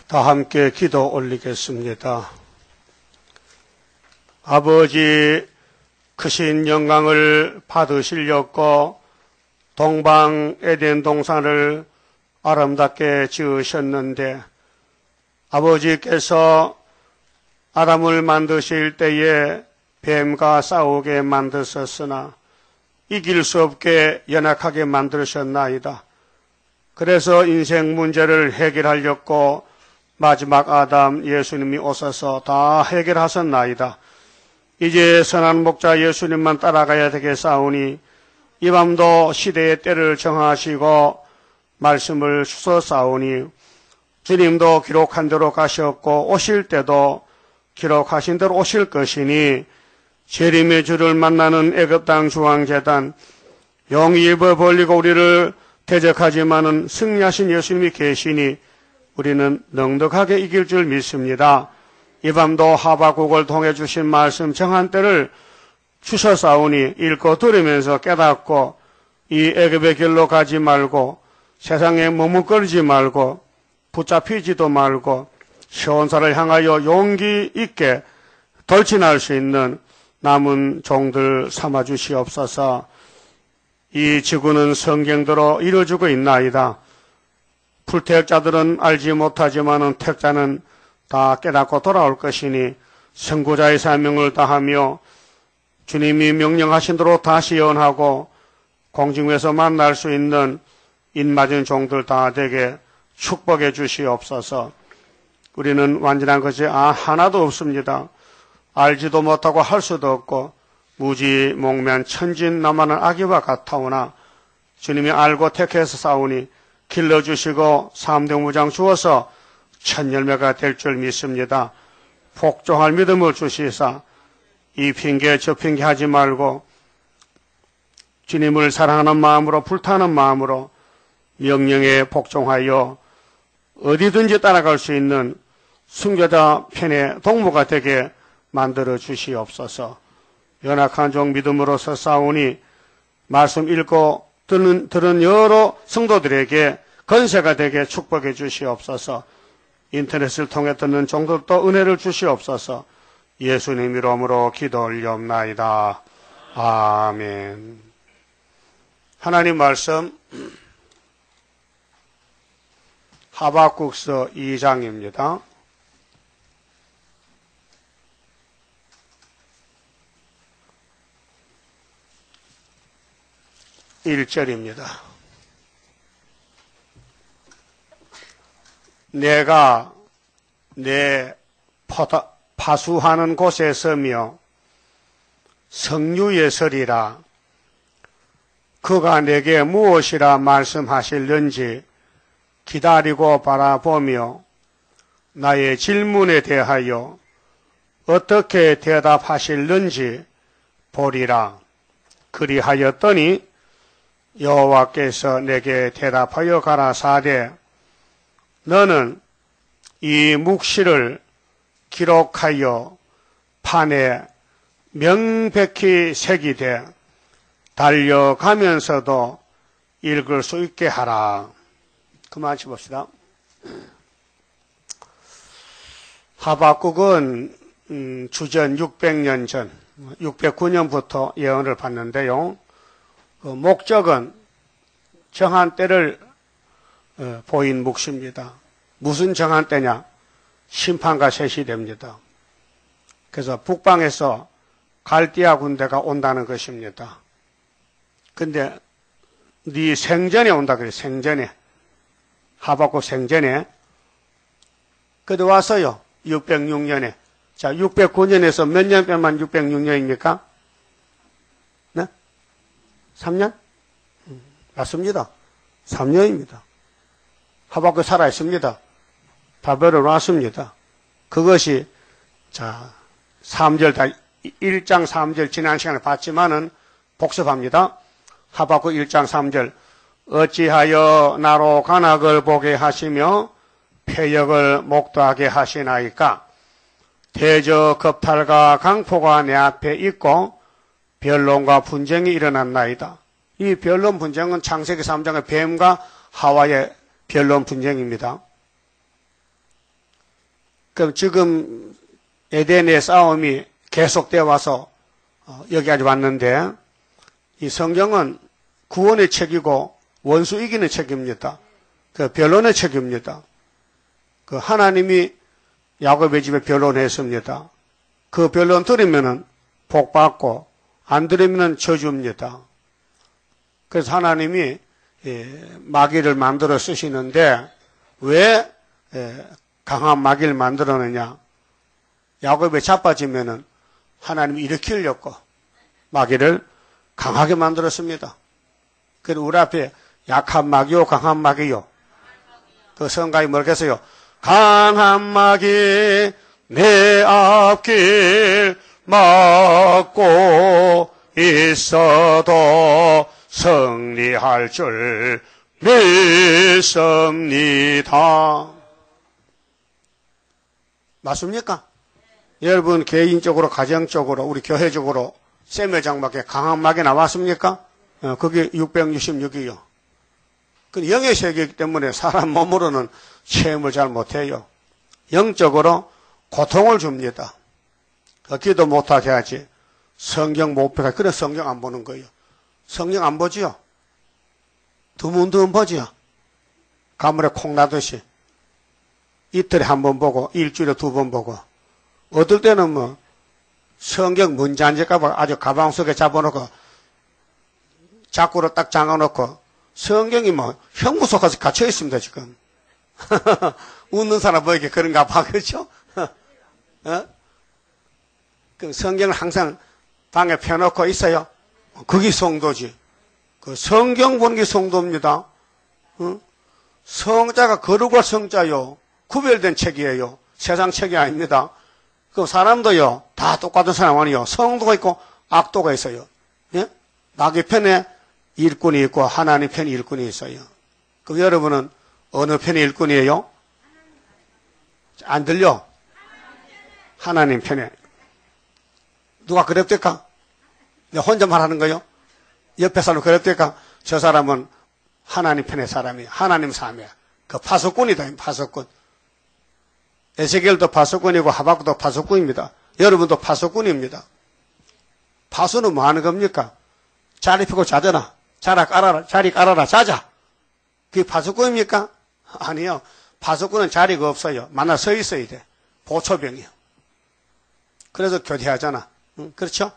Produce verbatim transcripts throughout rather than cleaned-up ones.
다 함께 기도 올리겠습니다. 아버지, 크신 영광을 받으시려고 동방 에덴 동산을 아름답게 지으셨는데 아버지께서 아담을 만드실 때에 뱀과 싸우게 만드셨으나 이길 수 없게 연약하게 만드셨나이다. 그래서 인생 문제를 해결하려고 마지막 아담 예수님이 오셔서 다 해결하셨나이다. 이제 선한 목자 예수님만 따라가야 되겠사오니 이 밤도 시대의 때를 정하시고 말씀을 주셨사오니 주님도 기록한 대로 가셨고 오실 때도 기록하신 대로 오실 것이니 재림의 주를 만나는 애굽 땅 중앙재단 영이 입을 벌리고 우리를 대적하지만은 승리하신 예수님이 계시니 우리는 넉넉하게 이길 줄 믿습니다. 이 밤도 하박국을 통해 주신 말씀 정한 때를 주셨사오니 읽고 들으면서 깨닫고 이 애굽의 길로 가지 말고 세상에 머뭇거리지 말고 붙잡히지도 말고 시온산을 향하여 용기 있게 돌진할 수 있는 남은 종들 삼아 주시옵소서. 이 지구는 성경대로 이루어지고 있나이다. 불택자들은 알지 못하지만은 택자는 다 깨닫고 돌아올 것이니 선구자의 사명을 다하며 주님이 명령하신 대로 다시 예언하고 공중에서 만날 수 있는 인맞은 종들 다 되게 축복해 주시옵소서. 우리는 완전한 것이 아 하나도 없습니다. 알지도 못하고 할 수도 없고 무지몽매한 천진난만한 아기와 같아오나 주님이 알고 택해서 싸우니 길러주시고 삼대무장 주어서 첫 열매가 될 줄 믿습니다. 복종할 믿음을 주시사 이 핑계 저 핑계 하지 말고 주님을 사랑하는 마음으로 불타는 마음으로 명령에 복종하여 어디든지 따라갈 수 있는 순교자 편의 동무가 되게 만들어 주시옵소서. 연약한 종 믿음으로서 싸우니 말씀 읽고 들은, 들은 여러 성도들에게 건세가 되게 축복해 주시옵소서. 인터넷을 통해 듣는 종들도 은혜를 주시옵소서. 예수님 이름으로 기도 올리옵나이다. 아멘. 하나님 말씀 하박국서 이 장입니다. 일 절입니다. 내가 내 포다, 파수하는 곳에 서며 성류에 서리라. 그가 내게 무엇이라 말씀하실는지 기다리고 바라보며 나의 질문에 대하여 어떻게 대답하실는지 보리라. 그리하였더니 여호와께서 내게 대답하여 가라사대 너는 이 묵시를 기록하여 판에 명백히 새기되 달려가면서도 읽을 수 있게 하라. 그만 칩읍시다. 하박국은 음, 주전 육백 년 전, 육백구 년부터 예언을 받는데요. 그 목적은 정한 때를 어, 보인 묵시입니다. 무슨 정한 때냐? 심판과 세시됩니다. 그래서 북방에서 갈대아 군대가 온다는 것입니다. 근데 네 생전에 온다 그래. 생전에. 하박국 생전에. 그때 와서요. 육백육 년에. 자, 육백구 년에서 몇 년 빼면 육백육 년입니까? 네? 삼 년? 음, 맞습니다. 삼 년입니다. 하박국 살아있습니다. 바벨론 왔습니다. 그것이, 자, 삼 절 다, 일 장 삼 절 지난 시간에 봤지만은 복습합니다. 하박국 일 장 삼 절. 어찌하여 나로 간악을 보게 하시며 패역을 목도하게 하시나이까? 대저 겁탈과 강포가 내 앞에 있고 변론과 분쟁이 일어났나이다. 이 변론 분쟁은 창세기 삼 장의 뱀과 하와의 변론 분쟁입니다. 그럼 지금 에덴의 싸움이 계속되어 와서 여기까지 왔는데, 이 성경은 구원의 책이고 원수 이기는 책입니다. 그 변론의 책입니다. 그 하나님이 야곱의 집에 변론했습니다. 그 변론 들으면은 복 받고 안 들으면은 저주입니다. 그래서 하나님이 마귀를 만들어 쓰시는데 왜 강한 마귀를 만들었느냐? 야곱이 자빠지면은 하나님이 일으키려고 마귀를 강하게 만들었습니다. 그래서 우리 앞에 약한 마귀요, 강한 마귀요. 그 성가이 뭐라고 했어요? 강한 마귀 내 앞길 막고 있어도 승리할 줄 믿습니다. 맞습니까? 여러분 개인적으로, 가정적으로, 우리 교회적으로 세매장밖에 강한 마귀 나왔습니까? 어, 그게 육백육십육이요. 그 영의 세계이기 때문에 사람 몸으로는 체험을 잘 못해요. 영적으로 고통을 줍니다. 어, 기도 못하게 하지. 성경 못 펴가. 그래 성경 안 보는 거예요. 성경 안 보지요? 드문드문 보지요? 가물에 콩 나듯이. 이틀에 한 번 보고 일주일에 두 번 보고. 어떨 때는 뭐 성경 문제안질까봐 아주 가방 속에 잡아놓고 자꾸로 딱 잠가놓고 성경이 뭐 형무소 가서 갇혀 있습니다 지금. 웃는 사람 보이게 그런가 봐. 그렇죠? 어? 그 성경을 항상 방에 펴놓고 있어요. 그게 성도지. 그 성경 보는 게 성도입니다. 어? 성자가 거룩할 성자요. 구별된 책이에요. 세상 책이 아닙니다. 그 사람도요, 다 똑같은 사람 아니요. 성도가 있고 악도가 있어요. 예? 마귀 편에 일꾼이 있고 하나님 편에 일꾼이 있어요. 그럼 여러분은 어느 편의 일꾼이에요? 안 들려? 하나님 편에. 누가 그랬을까? 내가 혼자 말하는 거요? 옆에 사람 그랬을까? 저 사람은 하나님 편의 사람이에요. 하나님 삶이야. 그 파수꾼이다, 파수꾼. 에스겔도 파수꾼이고 하박국도 파수꾼입니다. 여러분도 파수꾼입니다. 파수는 뭐 하는 겁니까? 자리 펴고 자잖아. 자리 깔아라, 자리 깔아라, 자자. 그게 파수꾼입니까? 아니요. 파수꾼은 자리가 없어요. 만나 서 있어야 돼. 보초병이요. 그래서 교대하잖아. 응? 그렇죠?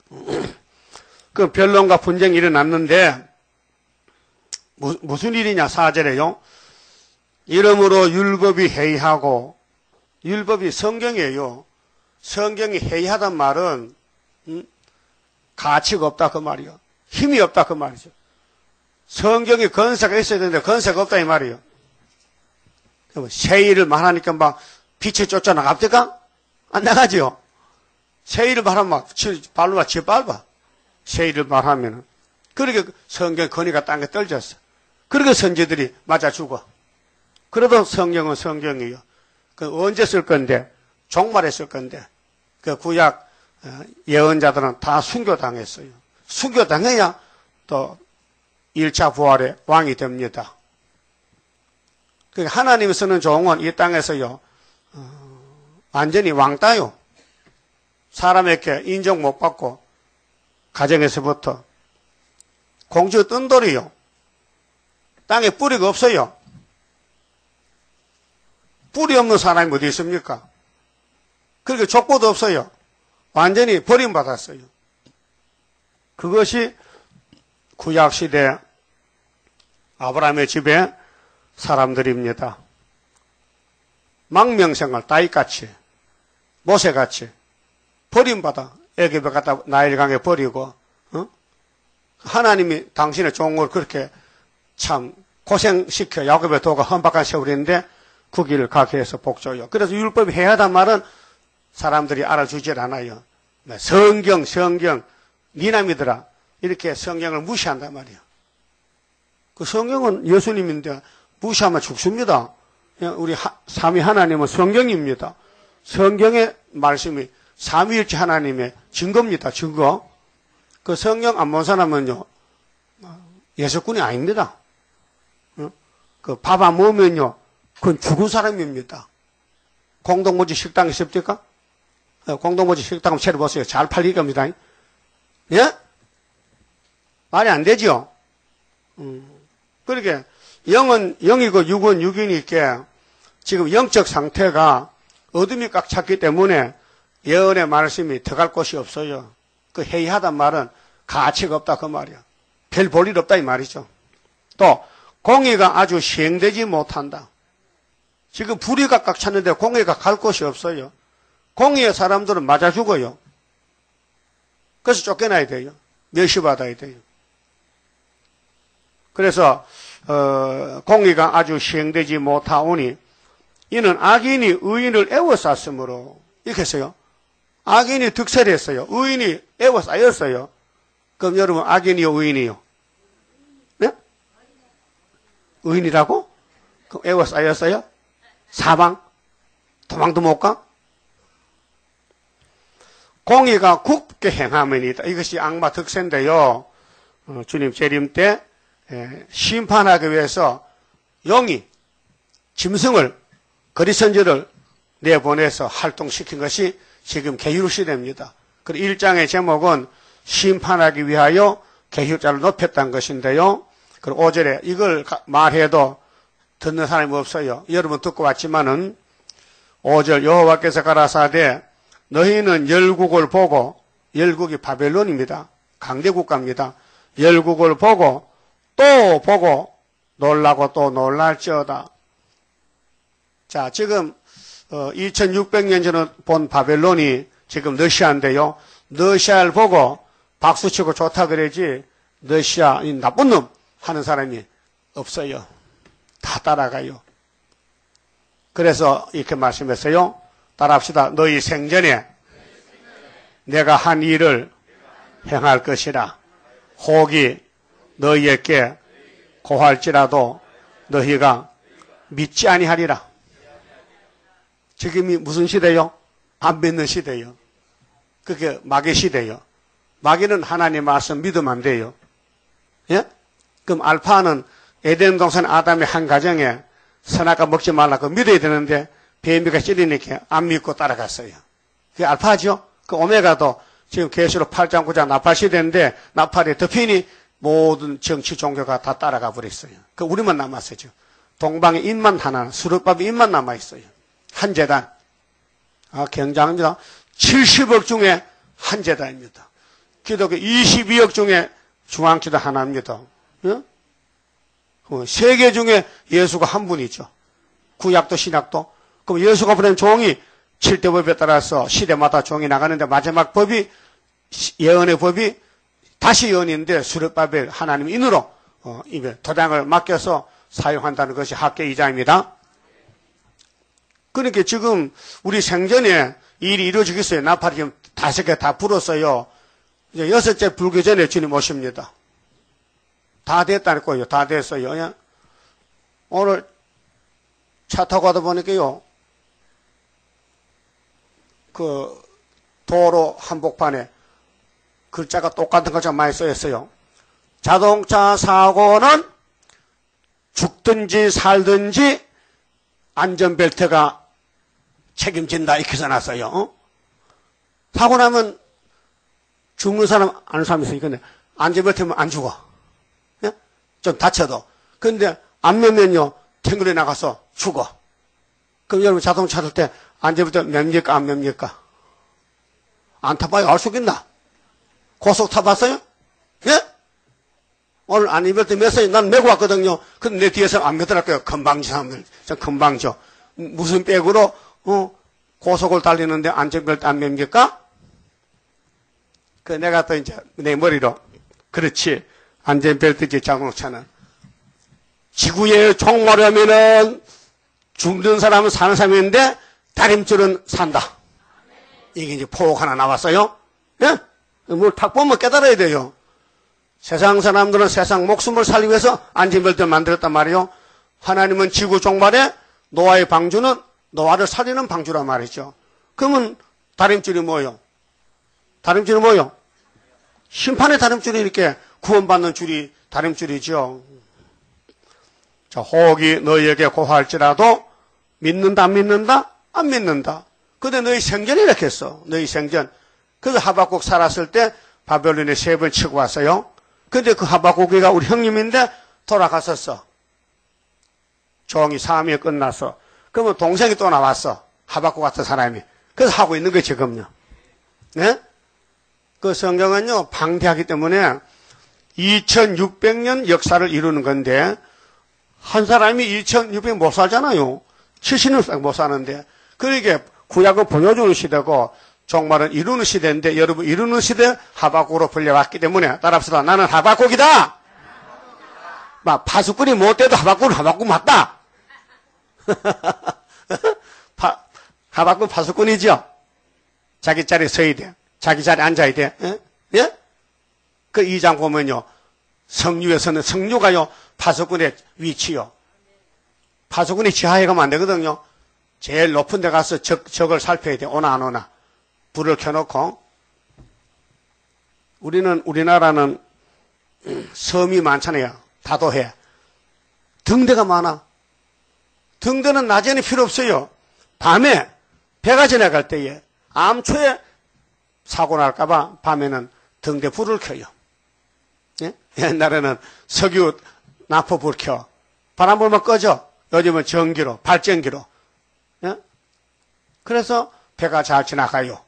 그 변론과 분쟁이 일어났는데 무, 무슨 일이냐? 사 절에요. 이러므로 율법이 해이하고, 율법이 성경이에요. 성경이 해이하단 말은 음, 가치가 없다 그 말이요. 힘이 없다 그 말이죠. 성경이 건세가 있어야 되는데 건세가 없다 이 말이요. 새 일을 말하니까 막 빛에 쫓아나갑니까? 안 나가죠. 새 일을 말하면 막 발로 막 짓밟아. 새 일을 말하면은. 그렇게 성경 건의가 땅에 떨어졌어. 그렇게 선지들이 맞아 죽어. 그래도 성경은 성경이에요. 그 언제 쓸 건데? 종말에 쓸 건데. 그 구약 예언자들은 다 순교당했어요. 순교당해야 또 일 차 부활의 왕이 됩니다. 그러니까 하나님이 쓰는 종은 이 땅에서요, 어, 완전히 왕따요. 사람에게 인정 못 받고, 가정에서부터. 공주 뜬돌이요. 땅에 뿌리가 없어요. 뿌리 없는 사람이 어디 있습니까? 그렇게 족보도 없어요. 완전히 버림받았어요. 그것이 구약시대 아브라함의 집에 사람들입니다. 망명생활, 다윗같이, 모세같이 버림받아 애굽에 갖다 나일강에 버리고, 어? 하나님이 당신의 종을 그렇게 참 고생시켜 야곱의 도가 헌박한 세월인데 그 길을 가게 해서 복줘요. 그래서 율법이 해야하단 말은 사람들이 알아주질 않아요. 성경, 성경, 니남이더라. 이렇게 성경을 무시한단 말이에요. 그 성경은 예수님인데 무시하면 죽습니다. 우리 삼위 하나님은 성경입니다. 성경의 말씀이 삼위일체 하나님의 증거입니다. 증거. 그 성경 안 본 사람은요, 예수꾼이 아닙니다. 그 밥 안 먹으면요, 그건 죽은 사람입니다. 공동모지 식당 있습니까? 공동모지 식당 한번 차려보세요. 잘 팔릴 겁니다. 예? 말이 안 되죠? 음. 그러니까 영은 영이고 육은 육이니까 지금 영적 상태가 어둠이 꽉 찼기 때문에 예언의 말씀이 들어갈 곳이 없어요. 그 해이하단 말은 가치가 없다 그 말이야. 별 볼일 없다 이 말이죠. 또 공의가 아주 시행되지 못한다. 지금 불의가 꽉 찼는데 공의가 갈 곳이 없어요. 공의의 사람들은 맞아 죽어요. 그래서 쫓겨나야 돼요. 멸시받아야 돼요. 그래서 어, 공의가 아주 시행되지 못하오니 이는 악인이 의인을 애워쌌으므로 이렇게 했어요. 악인이 득세했어요. 의인이 애워싸였어요. 그럼 여러분 악인이요 의인이요? 네? 의인이라고? 그럼 애워싸였어요? 사방? 도망도 못 가? 공의가 굽게 행하면이다. 이것이 악마 득세인데요. 어, 주님 재림 때 예, 심판하기 위해서 영이 짐승을 거리선지를 내보내서 활동시킨 것이 지금 계율 시대입니다. 그리고 일 장의 제목은 심판하기 위하여 계율자를 높였다는 것인데요. 그리고 오 절에 이걸 말해도 듣는 사람이 없어요. 여러분 듣고 왔지만은 오 절 여호와께서 가라사대 너희는 열국을 보고 열국이 바벨론입니다. 강대국가입니다. 열국을 보고 또 보고 놀라고 또 놀랄지어다. 자, 지금 어, 이천육백 년 전에 본 바벨론이 지금 러시아인데요. 러시아를 보고 박수치고 좋다 그러지 러시아 이 나쁜 놈 하는 사람이 없어요. 다 따라가요. 그래서 이렇게 말씀했어요. 따라합시다. 너희 생전에 내가 한 일을 행할 것이라. 혹이 너희에게 고할지라도 너희가 믿지 아니하리라. 지금이 무슨 시대요? 안 믿는 시대요. 그게 마귀 시대요. 마귀는 하나님 말씀 믿으면 안 돼요. 예? 그럼 알파는 에덴 동산 아담의 한 가정에 선악과 먹지 말라고 믿어야 되는데 뱀이가 찌르니까 안 믿고 따라갔어요. 그게 알파죠? 그 오메가도 지금 계시록 팔 장 구 장 나팔 시대인데 나팔에 덮이니 모든 정치 종교가 다 따라가 버렸어요. 그 우리만 남았어요. 동방의 인만 하나, 수르밥의 인만 남아있어요. 한 재단. 아, 굉장합니다. 칠십억 중에 한 재단입니다. 기독교 이십이억 중에 중앙지도 하나입니다. 예? 세계 중에 예수가 한 분이죠. 구약도 신약도. 그럼 예수가 보낸 종이 칠 대 법에 따라서 시대마다 종이 나가는데 마지막 법이 예언의 법이 다시 예언인데 수르바벨 하나님 인으로 어, 입에 도장을 맡겨서 사용한다는 것이 학계 이 장입니다. 그러니까 지금 우리 생전에 일이 이루어지겠어요. 나팔이 지금 다섯 개 다 불었어요. 이제 여섯째 불기 전에 주님 오십니다. 다 됐다는 거예요. 다 됐어요. 오늘 차 타고 가다 보니까요. 그 도로 한복판에 글자가 똑같은 글자가 많이 써있어요. 자동차 사고는 죽든지 살든지 안전벨트가 책임진다 이렇게 써놨어요. 어? 사고 나면 죽는 사람 아는 사람이 있어요. 근데 안전벨트면 안 죽어. 예? 좀 다쳐도. 근데 안 매면요 탱글에 나가서 죽어. 그럼 여러분 자동차 탈 때 안전벨트 맵니까 안 맵니까? 안 타봐야 알 수 있겠나? 고속 타봤어요? 예? 오늘 안전벨트 맸어요. 난 메고 왔거든요. 근데 내 뒤에서 안 매더라고요. 금방지 사람들. 저 금방져. 무슨 백으로 어, 고속을 달리는데 안전벨트 안 맵니까? 그 내가 또 이제 내 머리로 그렇지 안전벨트지 자동차는 지구의 종말하면은 죽는 사람은 사는 사람인데 다림줄은 산다. 이게 이제 포옥 하나 나왔어요. 예? 뭘 탁 보면 깨달아야 돼요. 세상 사람들은 세상 목숨을 살기 위해서 안전벨트를 만들었단 말이에요. 하나님은 지구 종말에 노아의 방주는 노아를 살리는 방주란 말이죠. 그러면 다림줄이 뭐예요? 다림줄이 뭐예요? 심판의 다림줄이 이렇게 구원받는 줄이 다림줄이죠. 자, 혹이 너희에게 고할지라도 믿는다 안 믿는다? 안 믿는다. 근데 너희 생전이 이렇게 했어. 너희 생전. 그래서 하박국 살았을 때 바벨론에 세 번 치고 왔어요. 근데 그 하박국이가 우리 형님인데 돌아갔었어. 종이 사함이 끝났어. 그러면 동생이 또 나왔어. 하박국 같은 사람이. 그래서 하고 있는 거예요, 지금요. 네? 그 성경은요, 방대하기 때문에 이천육백 년 역사를 이루는 건데, 한 사람이 이천육백 년 못 살잖아요. 칠십 년 못 사는데. 그러니까 구약은 보여주는 시대고, 종말은 이루는 시대인데, 여러분 이루는 시대 하박국으로 불려왔기 때문에, 따라합시다. 나는 하박국이다! 막, 파수꾼이 못 돼도 하박국은 하박국 맞다! 파, 하박국 파수꾼이죠? 자기 자리에 서야 돼. 자기 자리에 앉아야 돼. 예? 예? 그 이 장 보면요. 성류에서는 성류가요. 파수꾼의 위치요. 파수꾼이 지하에 가면 안 되거든요. 제일 높은 데 가서 적, 적을 살펴야 돼. 오나 안 오나. 불을 켜놓고. 우리는, 우리나라는 섬이 많잖아요. 다도해. 등대가 많아. 등대는 낮에는 필요 없어요. 밤에 배가 지나갈 때에 암초에 사고 날까봐 밤에는 등대 불을 켜요. 예? 옛날에는 석유 나포 불 켜. 바람 불면 꺼져. 요즘은 전기로, 발전기로. 예? 그래서 배가 잘 지나가요.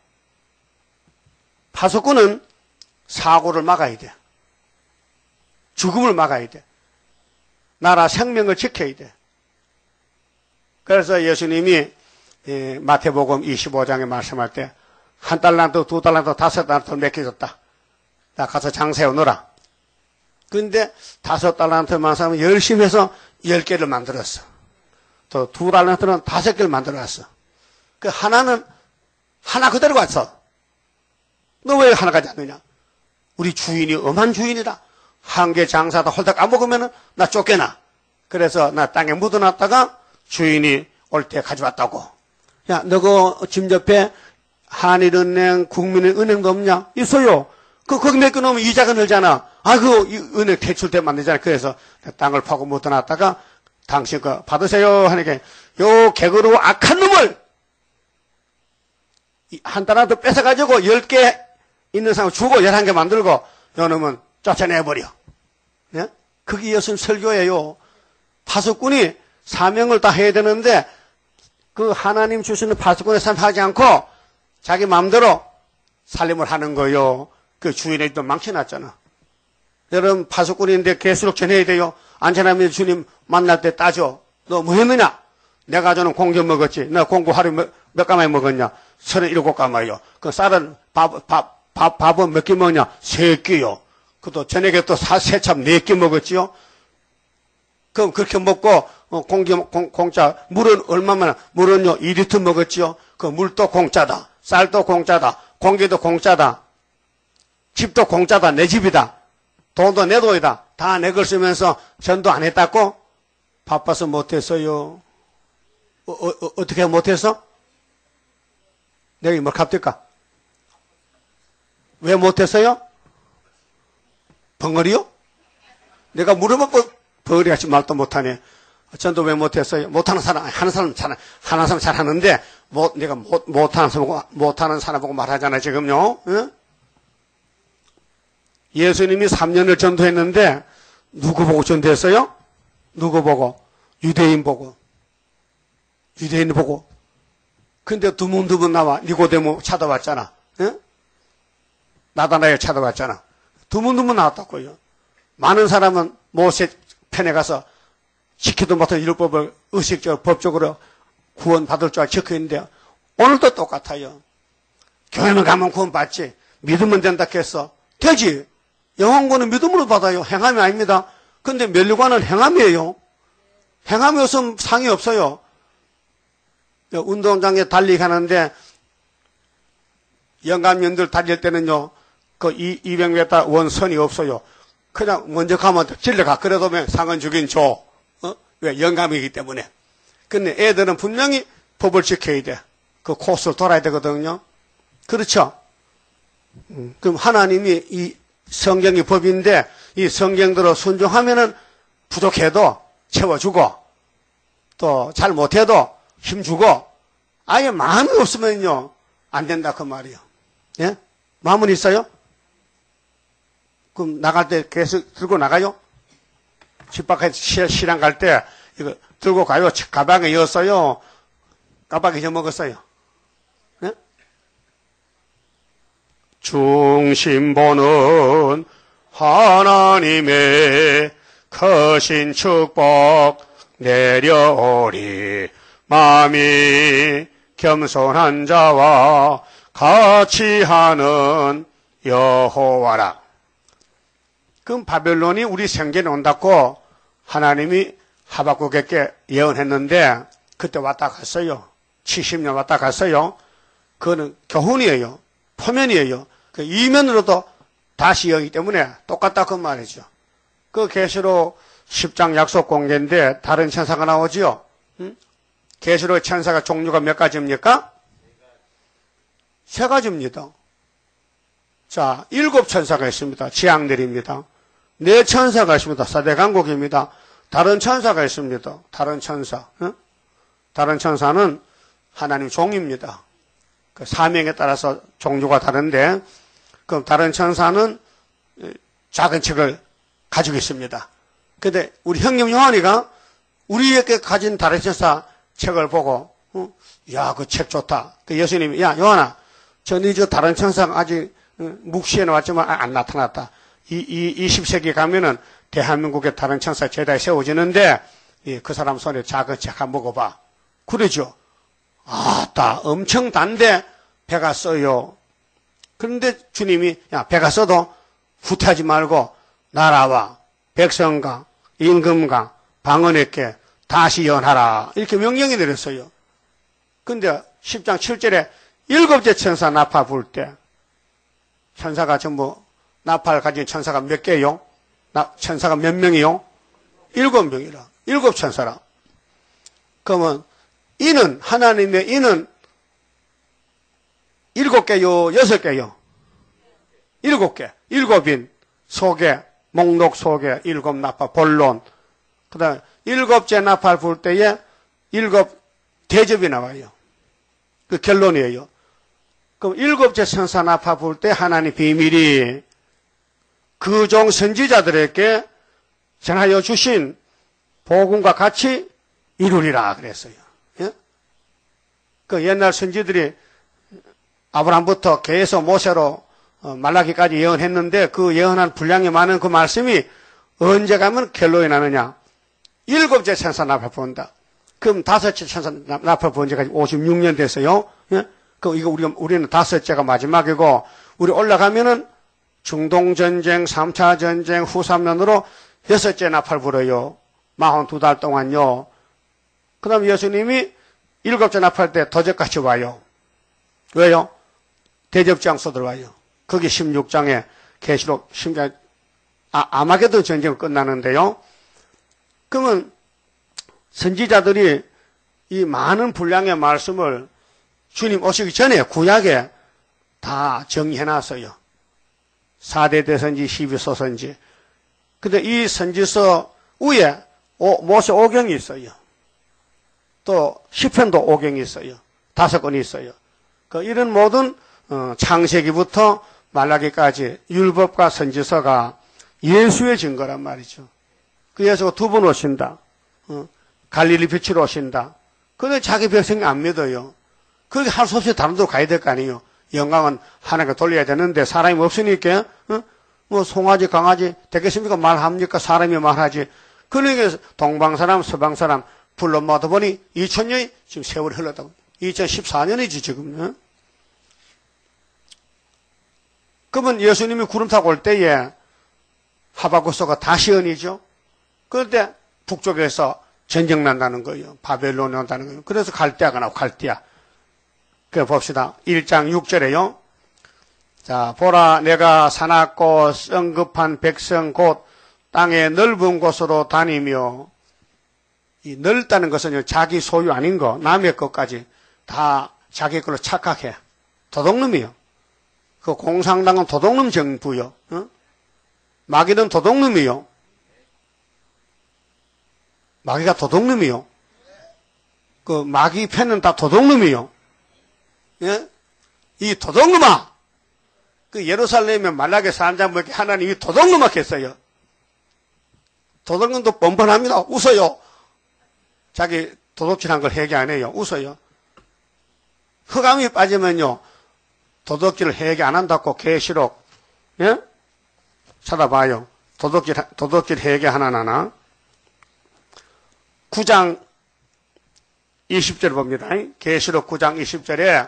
파수꾼은 사고를 막아야 돼. 죽음을 막아야 돼. 나라 생명을 지켜야 돼. 그래서 예수님이 마태복음 이십오 장에 말씀할 때 한 달란트, 두 달란트, 다섯 달란트 맡겨줬다. 나 가서 장사해 오너라. 그런데 다섯 달란트만 사면 열심히 해서 열 개를 만들었어. 또 두 달란트는 다섯 개를 만들어놨어. 그 하나는 하나 그대로 왔어. 너 왜 하나 가지 않느냐? 우리 주인이 엄한 주인이다. 한 개 장사다 홀딱 까먹으면 나 쫓겨나. 그래서 나 땅에 묻어놨다가 주인이 올 때 가져왔다고. 야, 너거 집 옆에 한일은행, 국민은행도 없냐? 있어요. 그, 거기 맡겨놓으면 이자가 늘잖아. 아, 그, 은행 대출 때 만들잖아. 그래서 땅을 파고 묻어놨다가 당신 거 받으세요. 하니까 요 개그로 악한 놈을 한 달라도 뺏어가지고 열 개 있는 사람 주고 열한 개 만들고 요 놈은 쫓아내버려. 네? 그게 예수님 설교예요. 파수꾼이 사명을 다 해야 되는데 그 하나님 주시는 파수꾼의 삶 하지 않고 자기 마음대로 살림을 하는 거요. 그 주인이 또 망쳐놨잖아. 여러분 파수꾼인데 계속 전해야 돼요. 안 전하면 주님 만날 때 따져. 너 뭐 했느냐? 내가 저는 공기 먹었지. 나 공구 하루 몇, 몇 가마에 먹었냐? 서른일곱 가마요. 그 쌀은 밥, 밥, 밥, 밥은 몇 개 먹냐? 세 끼요. 그것도 저녁에 또 사, 세참 네 끼 먹었지요. 그럼 그렇게 먹고 어, 공기 공, 공짜 물은 얼마만 물은요 이 리터 먹었지요. 그 물도 공짜다. 쌀도 공짜다. 공기도 공짜다. 집도 공짜다. 내 집이다. 돈도 내 돈이다. 다 내 걸 쓰면서 전도 안 했다고? 바빠서 못했어요. 어, 어, 어, 어떻게 못해서? 내가 뭐 갚을까? 왜 못했어요? 벙어리요? 내가 물어먹고 벙어리같이 말도 못하네. 전도 왜 못했어요? 못하는 사람, 하는 사람 잘, 하는 사람 잘 하는데, 못, 내가 못, 못하는 사람 보고, 못하는 사람 보고 말하잖아요, 지금요. 응? 예수님이 삼 년을 전도했는데, 누구 보고 전도했어요? 누구 보고? 유대인 보고. 유대인 보고. 근데 두문두문 나와. 니고데모 찾아왔잖아. 응? 나다나엘 찾아왔잖아. 두문두문 나왔다고요. 많은 사람은 모세 편에 가서 지키도 못한 율법을 의식적, 법적으로 구원받을 줄 알고 지켜있는데 오늘도 똑같아요. 교회만 가면 구원받지. 믿으면 된다 했어. 되지. 영혼구원은 믿음으로 받아요. 행함이 아닙니다. 근데 면류관은 행함이에요. 행함이 없으면 상이 없어요. 운동장에 달리기 하는데 영감연들 달릴 때는요. 그 이백 미터 원선이 없어요. 그냥 먼저 가면 질러가. 그래도 상은 주긴 줘. 어? 왜? 영감이기 때문에. 근데 애들은 분명히 법을 지켜야 돼. 그 코스를 돌아야 되거든요. 그렇죠? 음, 그럼 하나님이 이 성경이 법인데 이 성경대로 순종하면은 부족해도 채워주고 또 잘 못해도 힘주고 아예 마음이 없으면요, 안 된다, 그 말이요. 예? 마음은 있어요? 그럼 나갈 때 계속 들고 나가요? 집 밖에 시랑 갈 때, 이거 들고 가요? 가방에 넣었어요? 가방에 잊어먹었어요? 예? 중심보는 하나님의 크신 축복 내려오리. 마음이 겸손한 자와 같이 하는 여호와라. 그럼 바벨론이 우리 생전에 온다고 하나님이 하박국에게 예언했는데 그때 왔다 갔어요. 칠십 년 왔다 갔어요. 그거는 교훈이에요. 포면이에요. 그 이면으로도 다시 여기 때문에 똑같다 그 말이죠. 그 계시록 십 장 약속 공개인데 다른 천사가 나오지요. 응? 계시록 천사가 종류가 몇 가지입니까? 세 가지입니다. 자, 일곱 천사가 있습니다. 지향들입니다. 네 천사가 있습니다. 사대강국입니다. 다른 천사가 있습니다. 다른 천사. 응? 다른 천사는 하나님 종입니다. 그 사명에 따라서 종류가 다른데, 그럼 다른 천사는 작은 책을 가지고 있습니다. 근데 우리 형님 요한이가 우리에게 가진 다른 천사 책을 보고, 어? 야, 그 책 좋다. 그 예수님이, 야, 요한아, 저, 니 저 다른 천사가 아직 묵시에 나왔지만 안 나타났다. 이, 이, 이십 세기 가면은 대한민국의 다른 천사 제다에 세워지는데, 예, 그 사람 손에 작은 책 한번 먹어봐. 그러죠. 아따, 엄청 단데 배가 써요. 그런데 주님이, 야, 배가 써도 후퇴하지 말고, 나라와 백성과 임금과 방언에게 다시 연하라. 이렇게 명령이 내렸어요. 근데 십 장 칠 절에 일곱째 천사 나팔 불 때, 천사가 전부, 나팔 가진 천사가 몇 개요? 나, 천사가 몇 명이요? 일곱 명이라. 일곱 천사라. 그러면, 이는, 하나님의 이는 일곱 개요, 여섯 개요? 일곱 개. 일곱인, 소개, 목록 소개, 일곱 나팔, 본론. 그 다음에, 일곱째 나팔 불 때에 일곱 대접이 나와요. 그 결론이에요. 그럼 일곱째 천사 나팔 불 때 하나님 비밀이 그 종 선지자들에게 전하여 주신 복음과 같이 이루리라 그랬어요. 예? 그 옛날 선지들이 아브라함부터 계속 모세로 말라기까지 예언했는데 그 예언한 분량이 많은 그 말씀이 언제 가면 결론이 나느냐? 일곱째 천사 나팔 본다. 그럼 다섯째 천사 나팔 본 지가 오십육 년 됐어요. 예? 그 이거 우리가 우리는 다섯째가 마지막이고 우리 올라가면은 중동전쟁, 삼 차 전쟁 후삼년으로 여섯째 나팔 불어요. 마흔두 달 동안요. 그 다음 예수님이 일곱째 나팔 때 도적같이 와요. 왜요? 대접장 쏟아와요. 거기 십육 장에 계시록 십 장 아, 아마게도 전쟁 끝나는데요. 그러면 선지자들이 이 많은 분량의 말씀을 주님 오시기 전에 구약에 다 정리해놨어요. 사 대 대선지, 십이 소선지. 근데 이 선지서 위에 오, 모세 오경이 있어요. 또 시편도 오경이 있어요. 다섯 권이 있어요. 그 이런 모든 어, 창세기부터 말라기까지 율법과 선지서가 예수의 증거란 말이죠. 그 예수가 두 번 오신다. 어, 갈릴리 빛으로 오신다. 근데 자기 백성이 안 믿어요. 그렇게 할 수 없이 다른 데로 가야 될 거 아니에요. 영광은 하나님께 돌려야 되는데 사람이 없으니까 어? 뭐 송아지 강아지 되겠습니까? 말합니까? 사람이 말하지. 그러니까 동방 사람 서방 사람 불러 모아 보니 이천 년이 지금 세월이 흘렀다고. 이천십사 년이지 지금. 어? 그러면 예수님이 구름 타고 올 때에 하박국서가 다시 언이죠. 그런데 북쪽에서 전쟁 난다는 거예요. 바벨론이 온다는 거예요. 그래서 갈대아가 나오고 갈대아. 그 봅시다. 일 장 육 절에요. 자, 보라 내가 사납고 성급한 백성 곧 땅의 넓은 곳으로 다니며 이 넓다는 것은 자기 소유 아닌 거, 남의 것까지 다 자기 걸로 착각해. 도둑놈이요. 그 공산당은 도둑놈 정부요. 어? 마귀는 도둑놈이요. 마귀가 도둑놈이요. 그 마귀 편은 다 도둑놈이요. 예? 이 도둑놈아! 그 예루살렘에 만약에 사람들에게 하나님이 도둑놈아 했어요. 도둑놈도 뻔뻔합니다. 웃어요. 자기 도둑질한 걸 회개 안 해요. 웃어요. 흑암이 빠지면요. 도둑질을 회개 안 한다고 계시록, 예? 찾아봐요. 도둑질, 도둑질 회개 하나하나. 구 장 이십 절 봅니다. 계시록 구 장 이십 절에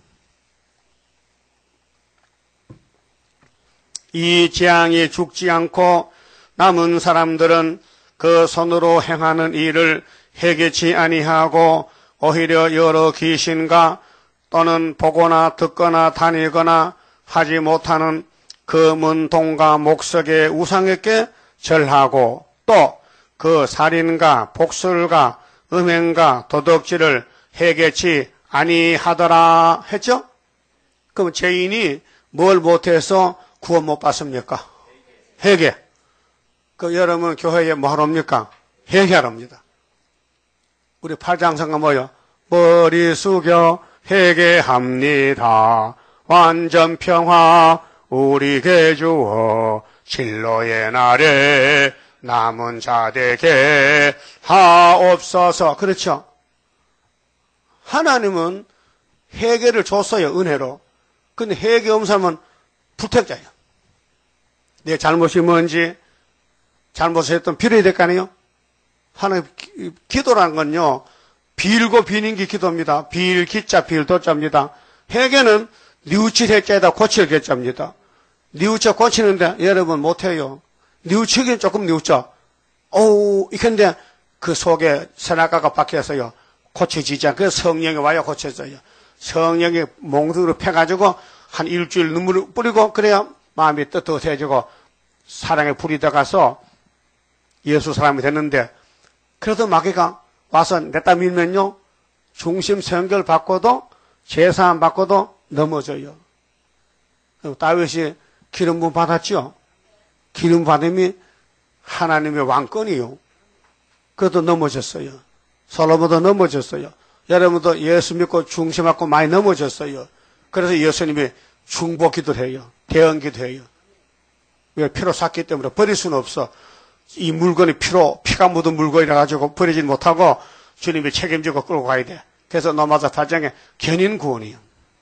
이 재앙이 죽지 않고 남은 사람들은 그 손으로 행하는 일을 해결치 아니하고 오히려 여러 귀신과 또는 보거나 듣거나 다니거나 하지 못하는 금은 동과 목석의 우상에게 절하고 또 그 살인과 복술과 음행과 도둑질을 해결치 아니하더라 했죠? 그럼 죄인이 뭘 못해서 구원 못 받습니까? 회개. 그 여러분 교회에 뭐 하러 옵니까? 회개하러 옵니다. 우리 팔장성가 뭐요? 머리 숙여 회개합니다. 완전 평화 우리에게 주어 진로의 날에 남은 자되게 하옵소서. 그렇죠? 하나님은 회개를 줬어요. 은혜로. 근데 회개 없는 사람은 불택자예요. 내 잘못이 뭔지 잘못을 했던 빌어야 될 거 아니에요? 하나님 기도라는 건요. 빌고 비는 게 기도입니다. 빌 기자 빌 도자입니다. 회개는 뉘우칠 해자에다 고칠 개자입니다. 뉘우쳐 고치는데 여러분 못해요. 뉘우치기는 조금 뉘우쳐. 어우 이건데 그 속에 선악과가 박혀서요. 고쳐지지 않고 성령이 와야 고쳐져요. 성령이 몽둥이로 패가지고 한 일주일 눈물을 뿌리고 그래야 마음이 떳떳해지고 사랑의 불이 들어가서 예수 사람이 됐는데 그래도 마귀가 와서 냈다 밀면요. 중심 선결 받고도 제사함 받고도 넘어져요. 다윗이 기름 부음 받았죠. 기름 받음이 하나님의 왕권이요. 그래도 넘어졌어요. 솔로몬도 넘어졌어요. 여러분도 예수 믿고 중심받고 많이 넘어졌어요. 그래서 예수님이 중보기도 해요. 대언기도 해요. 왜? 피로 샀기 때문에 버릴 수는 없어. 이 물건이 피로, 피가 묻은 물건이라 가지고 버리지 못하고 주님이 책임지고 끌고 가야 돼. 그래서 노마자 팔 장에 견인 구원이에요.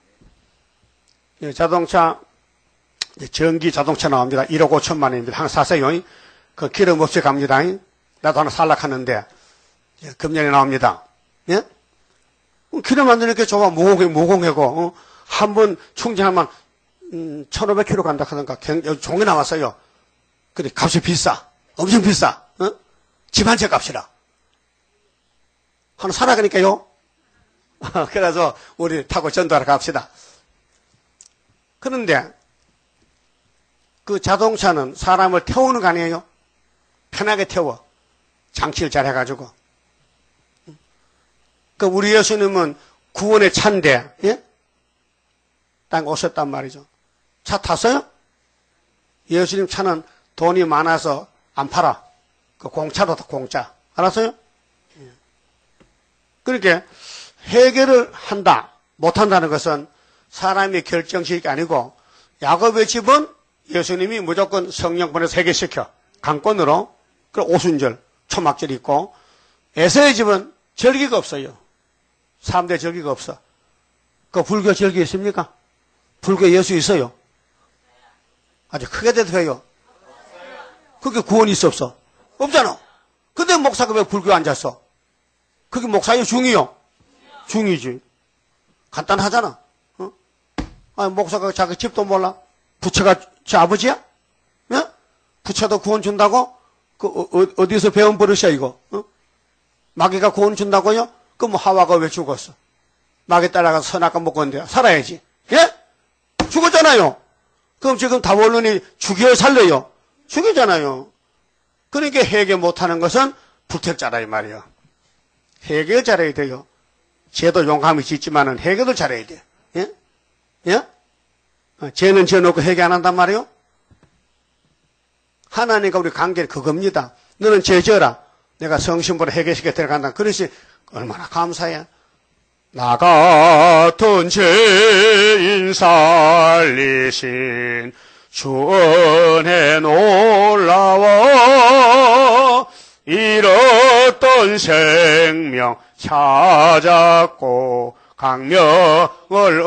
자동차, 전기 자동차 나옵니다. 일억 오천만 원입니다. 하나 사세요. 그 기름 없이 갑니다. 나도 하나 살락하는데, 금년에 나옵니다. 예? 기름 안 드니까 좋아. 무공해, 무공해고, 어? 한 번 충전하면, 음, 천오백 킬로미터 간다 하던가, 종이 나왔어요. 근데 값이 비싸. 엄청 비싸. 어? 집 한 채 값이라. 하나 살아가니까요. 그래서 우리 타고 전도하러 갑시다. 그런데, 그 자동차는 사람을 태우는 거 아니에요? 편하게 태워. 장치를 잘 해가지고. 그 우리 예수님은 구원의 차인데, 예? 땅 오셨단 말이죠. 차 탔어요? 예수님 차는 돈이 많아서 안 팔아. 그 공짜로 다 공짜. 알았어요? 예. 그러니까 회개를 한다, 못한다는 것은 사람이 결정식이 아니고 야곱의 집은 예수님이 무조건 성령 보내서 회개시켜. 강권으로. 그 오순절, 초막절 있고 에서의 집은 절기가 없어요. 삼 대 절기가 없어. 그 불교 절기 있습니까? 불교 예수 있어요? 아주 크게 대답해요. 그게 구원이 있어 없어? 없잖아. 근데 목사가 왜 불교에 앉았어? 그게 목사의 중이요? 중이지. 간단하잖아. 어? 아니, 목사가 자기 집도 몰라? 부처가 제 아버지야? 예? 부처도 구원 준다고? 그, 어, 어디서 배운 버릇이야, 이거? 어? 마귀가 구원 준다고요? 그럼 하와가 왜 죽었어? 마귀 따라가서 선악과 먹었는데 살아야지. 예? 죽었잖아요. 그럼 지금 다원론이 죽여 살려요? 죽이잖아요. 그러니까 회개 못하는 것은 불택자라 이 말이에요. 회개 잘해야 돼요. 죄도 용감히 짓지만은 회개도 잘해야 돼. 예? 예? 죄는 지어놓고 회개 안 한단 말이에요? 하나님과 우리 관계는 그겁니다. 너는 죄 지어라. 내가 성신보로 회개시켜 들어간다. 그릇이 얼마나 감사해. 나 같은 죄인 살리신 주 은혜 놀라워 잃었던 생명 찾았고 강명을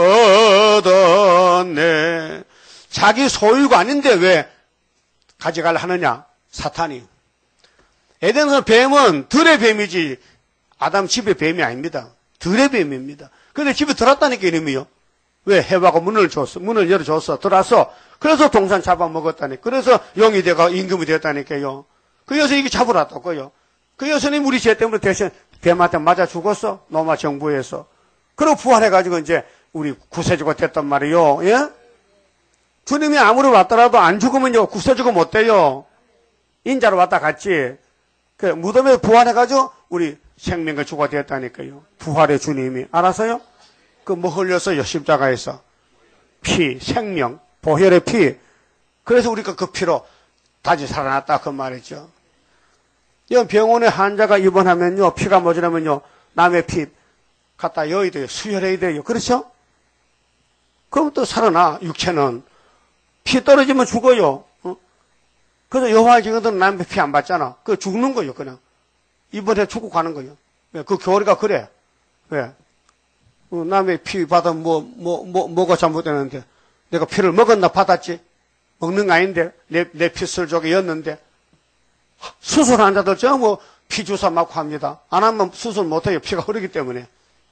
얻었네. 자기 소유가 아닌데 왜 가져가려 하느냐? 사탄이. 에덴에서 뱀은 들의 뱀이지 아담 집의 뱀이 아닙니다. 들의 뱀입니다. 근데 집에 들어왔다니까 이놈이요. 왜? 해와가 문을 줬어. 문을 열어줬어. 들어왔어. 그래서 동산 잡아먹었다니. 그래서 영이 돼가 임금이 됐다니까요. 그 여서 이게 잡으러 왔다고요. 그 여선이 우리 죄 때문에 대신 뱀한테 맞아 죽었어. 로마 정부에서. 그리고 부활해가지고 이제 우리 구세주가 됐단 말이요. 예? 주님이 아무리 왔더라도 안 죽으면요. 구세주가 못 돼요. 인자로 왔다 갔지. 그 무덤에 부활해가지고 우리 생명과 주가 되었다니까요. 부활의 주님이. 알았어요? 그 뭐 흘렸어요? 십자가에서. 피, 생명, 보혈의 피. 그래서 우리가 그 피로 다시 살아났다 그 말이죠. 이 병원에 환자가 입원하면요. 피가 모자라면요. 남의 피 갖다 여야 돼요. 수혈해야 돼요. 그렇죠? 그럼 또 살아나. 육체는. 피 떨어지면 죽어요. 어? 그래서 여호와의 증인들은 남의 피 안 받잖아. 그 죽는 거예요. 그냥. 입원해 죽고 가는 거예요. 그 교리가 그래. 왜? 어, 남의 피 받으면 뭐, 뭐, 뭐, 뭐가 잘못되는데. 내가 피를 먹었나 받았지? 먹는 거 아닌데. 내, 내 피술족이었는데. 수술 환자들 전부 피 주사 맞고 합니다. 안 하면 수술 못해요. 피가 흐르기 때문에.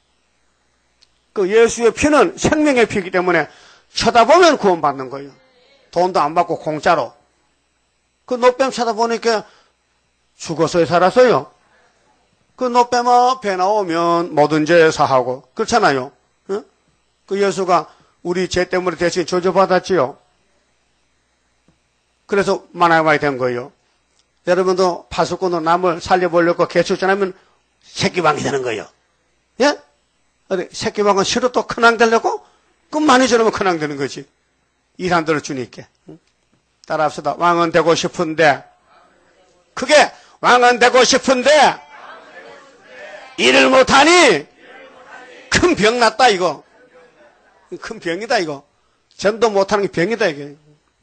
그 예수의 피는 생명의 피이기 때문에 쳐다보면 구원받는 거예요. 돈도 안 받고 공짜로. 그 노뱀 쳐다보니까 죽어서 살았어요. 그 노뱀아 배 나오면 모든 죄 사하고. 그렇잖아요. 어? 그 예수가 우리 죄 때문에 대신 저주받았지요. 그래서 만화마이 된 거예요. 여러분도 파수꾼으로 남을 살려보려고 개출전하면 새끼방이 되는 거예요. 예? 새끼방은 싫어 또 큰왕 되려고? 그럼 많이 저러면 큰왕 되는 거지. 이산들을 주니까. 따라합시다. 왕은 되고 싶은데, 그게 왕은 되고 싶은데, 일을 못하니, 큰 병 났다, 이거. 큰 병이다, 이거. 전도 못하는 게 병이다, 이게.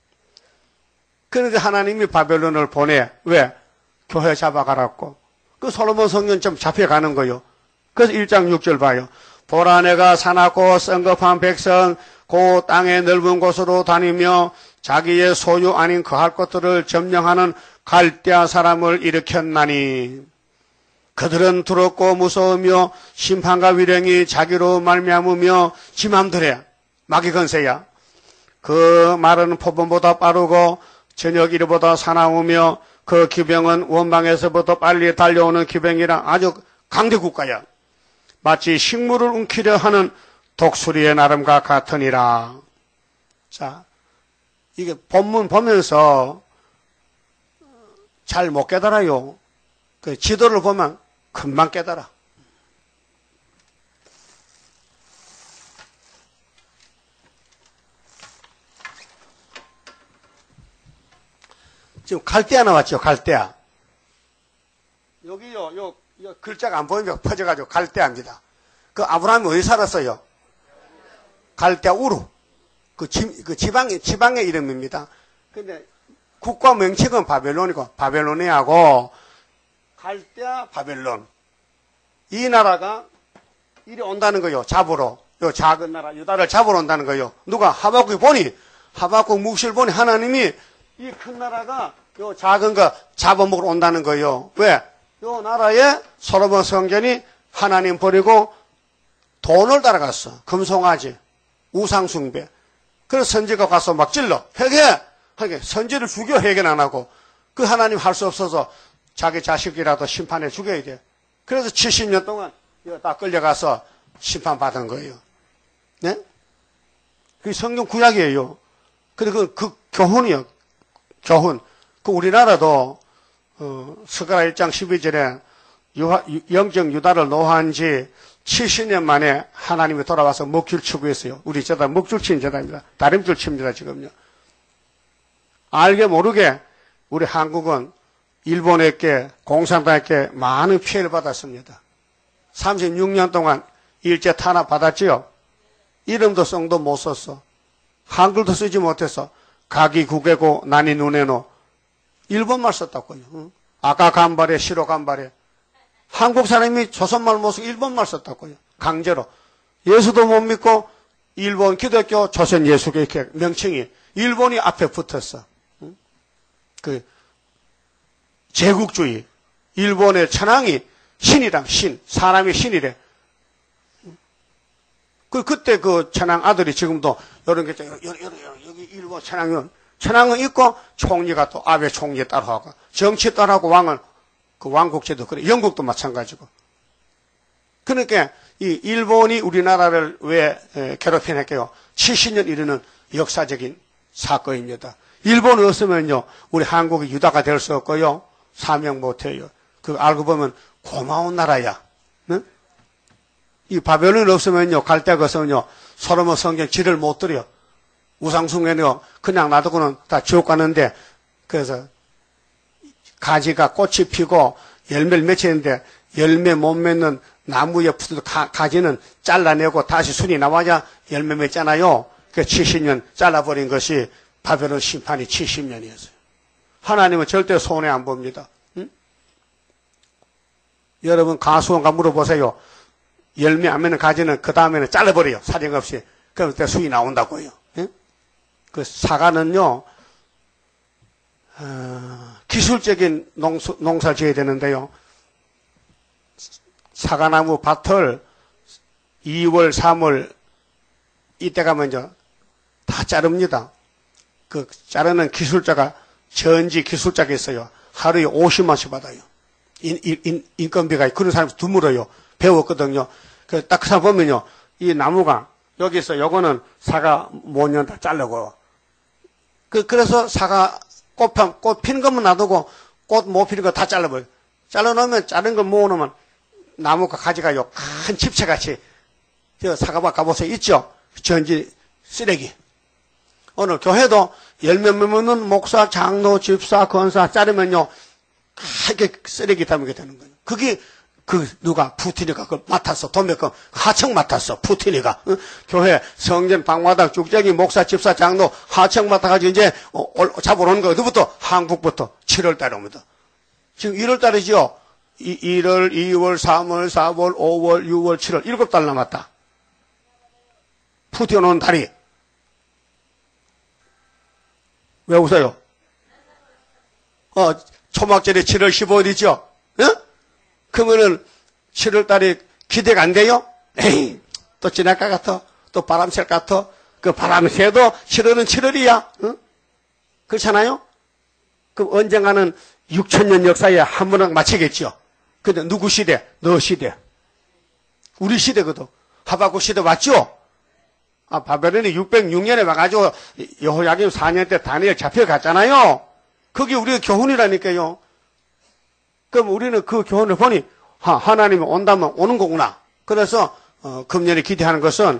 그런데 하나님이 바벨론을 보내. 왜? 교회 잡아가라고. 그 솔로몬 성전 좀 잡혀가는 거요. 그래서 일 장 육 절 봐요. 보라 내가 사납고 성급한 백성 그 땅의 넓은 곳으로 다니며 자기의 소유 아닌 거할 것들을 점령하는 갈대아 사람을 일으켰나니 그들은 두렵고 무서우며 심판과 위령이 자기로 말미암으며 지 맘대로 마귀 건세야. 그 말은 포범보다 빠르고 저녁 이르보다 사나우며 그 기병은 원방에서부터 빨리 달려오는 기병이라 아주 강대 국가야. 마치 식물을 움키려 하는 독수리의 나름과 같으니라. 자, 이게 본문 보면서 잘 못 깨달아요. 그 지도를 보면 금방 깨달아. 지금 갈대아 나왔죠, 갈대아. 여기요, 요, 요 글자가 안 보이면 퍼져가지고 갈대아입니다. 그 아브라함이 어디 살았어요? 갈대아 우루. 그, 지, 그 지방의, 지방의 이름입니다. 근데 국가 명칭은 바벨론이고, 바벨로니아고, 갈대아 바벨론. 이 나라가 이리 온다는 거요, 잡으러. 요 작은 나라, 유다를 잡으러 온다는 거요. 누가? 하박국이 보니, 하박국 묵시를 보니 하나님이 이 큰 나라가 요 작은 거 잡아먹으러 온다는 거예요. 왜? 요 나라에 솔로몬 성전이 하나님 버리고 돈을 따라갔어. 금송아지, 우상숭배. 그래서 선지가 가서 막 찔러. 회개! 하게 선지를 죽여 회개는 안 하고. 그 하나님 할 수 없어서 자기 자식이라도 심판해 죽여야 돼. 그래서 칠십 년 동안 이거 다 끌려가서 심판받은 거예요. 네? 그게 성경 구약이에요. 그리고 그, 그 교훈이요. 교훈. 그 우리나라도 어, 스가랴 일 장 십이 절에 유하, 영적 유다를 노한 지 칠십 년 만에 하나님이 돌아와서 목줄 치고 있어요. 우리 제다 목줄 치는 제다입니다. 다림줄 칩니다, 지금요. 알게 모르게 우리 한국은 일본에게 공산당에게 많은 피해를 받았습니다. 삼십육 년 동안 일제 탄압 받았지요. 이름도 성도 못 썼어. 한글도 쓰지 못해서 가기 국외고 난이 눈에노 일본말 썼다고요. 응? 아까 간발에 시로 간발에 한국 사람이 조선말 못 쓰고 일본말 썼다고요. 강제로. 예수도 못 믿고 일본 기독교 조선 예수교 이렇게 명칭이 일본이 앞에 붙었어. 응? 그 제국주의. 일본의 천황이 신이랑 신, 사람이 신이래. 그, 그때 그 천황 아들이 지금도 이런 게, 여기, 여기, 여기 일본 천황은, 천황은 있고, 총리가 또 아베 총리에 따라하고, 정치 따라하고 왕은, 그 왕국제도 그래. 영국도 마찬가지고. 그러니까, 이 일본이 우리나라를 왜 괴롭혀냈게요? 칠십 년 이르는 역사적인 사건입니다. 일본 없으면요, 우리 한국이 유다가 될 수 없고요, 사명 못해요. 그 알고 보면 고마운 나라야. 응? 이 바벨론이 없으면요, 갈 데가 없으면요, 솔로몬 성경 지를 못 들여. 우상숭배는요, 그냥 놔두고는 다 지옥 가는데, 그래서 가지가 꽃이 피고 열매를 맺히는데 열매 못 맺는 나무에 붙은 가지는 잘라내고 다시 순이 나와야 열매 맺잖아요. 그 칠십 년 잘라버린 것이 바벨론 심판이 칠십 년이었어요. 하나님은 절대 손해 안 봅니다. 응? 여러분 가수원가 물어보세요. 열매 안 맺는 가지는 그 다음에는 잘라버려요. 사정 없이. 그럼 그때 수이 나온다고요. 응? 그 사과는요. 어, 기술적인 농수, 농사를 지어야 되는데요. 사과나무 밭을 이월, 삼월 이때 가면 이제 다 자릅니다. 그 자르는 기술자가 전지 기술자가 있어요. 하루에 오십만씩 받아요. 인, 인, 인건비가 그런 사람이 드물어요. 배웠거든요. 그 딱 그 사람 보면요. 이 나무가 여기서 요거는 사과 모년 다 자르고 그 그래서 사과 꽃, 꽃 피는 것만 놔두고 꽃 못 피는 거 다 잘라버려. 잘라놓으면 자른 거 모으면 나무가 가지가요. 큰 집채같이 저 사과밭 가보세요. 있죠? 전지 쓰레기. 오늘 교회도 열몇 명은 목사, 장로, 집사, 권사 자르면요. 크게 쓰레기 담게 되는 거예요. 그게 그 누가 푸틴이가 그걸 맡았어. 도매금 하청 맡았어. 푸틴이가 응? 교회 성전 방마당 쭉저기 목사 집사 장로 하청 맡아가지고 이제 어, 잡으러 오는 거 어디부터? 한국부터 칠월 달에 옵니다. 지금 일월 달이죠. 일월, 이월, 삼월, 사월, 오월, 유월, 칠월 일곱 달 남았다. 푸틴 오는 달이. 왜 웃어요? 어 초막절이 칠월 십오일이죠. 응? 그러면은 칠월 달에 기대가 안 돼요? 에이, 또 지날 것 같아. 또 바람 쐴 것 같아. 그 바람이 새도 칠월은 칠월이야. 응? 그렇잖아요? 그럼 언젠가는 육천 년 역사에 한 번은 마치겠죠. 근데 누구 시대? 너 시대. 우리 시대거든. 하박국 시대 왔죠? 아, 바벨론이 육백육 년에 와가지고 여호야김 사 년 때 다니엘 잡혀갔잖아요. 그게 우리의 교훈이라니까요. 그럼 우리는 그 교훈을 보니 하, 하나님이 온다면 오는 거구나. 그래서 어, 금년에 기대하는 것은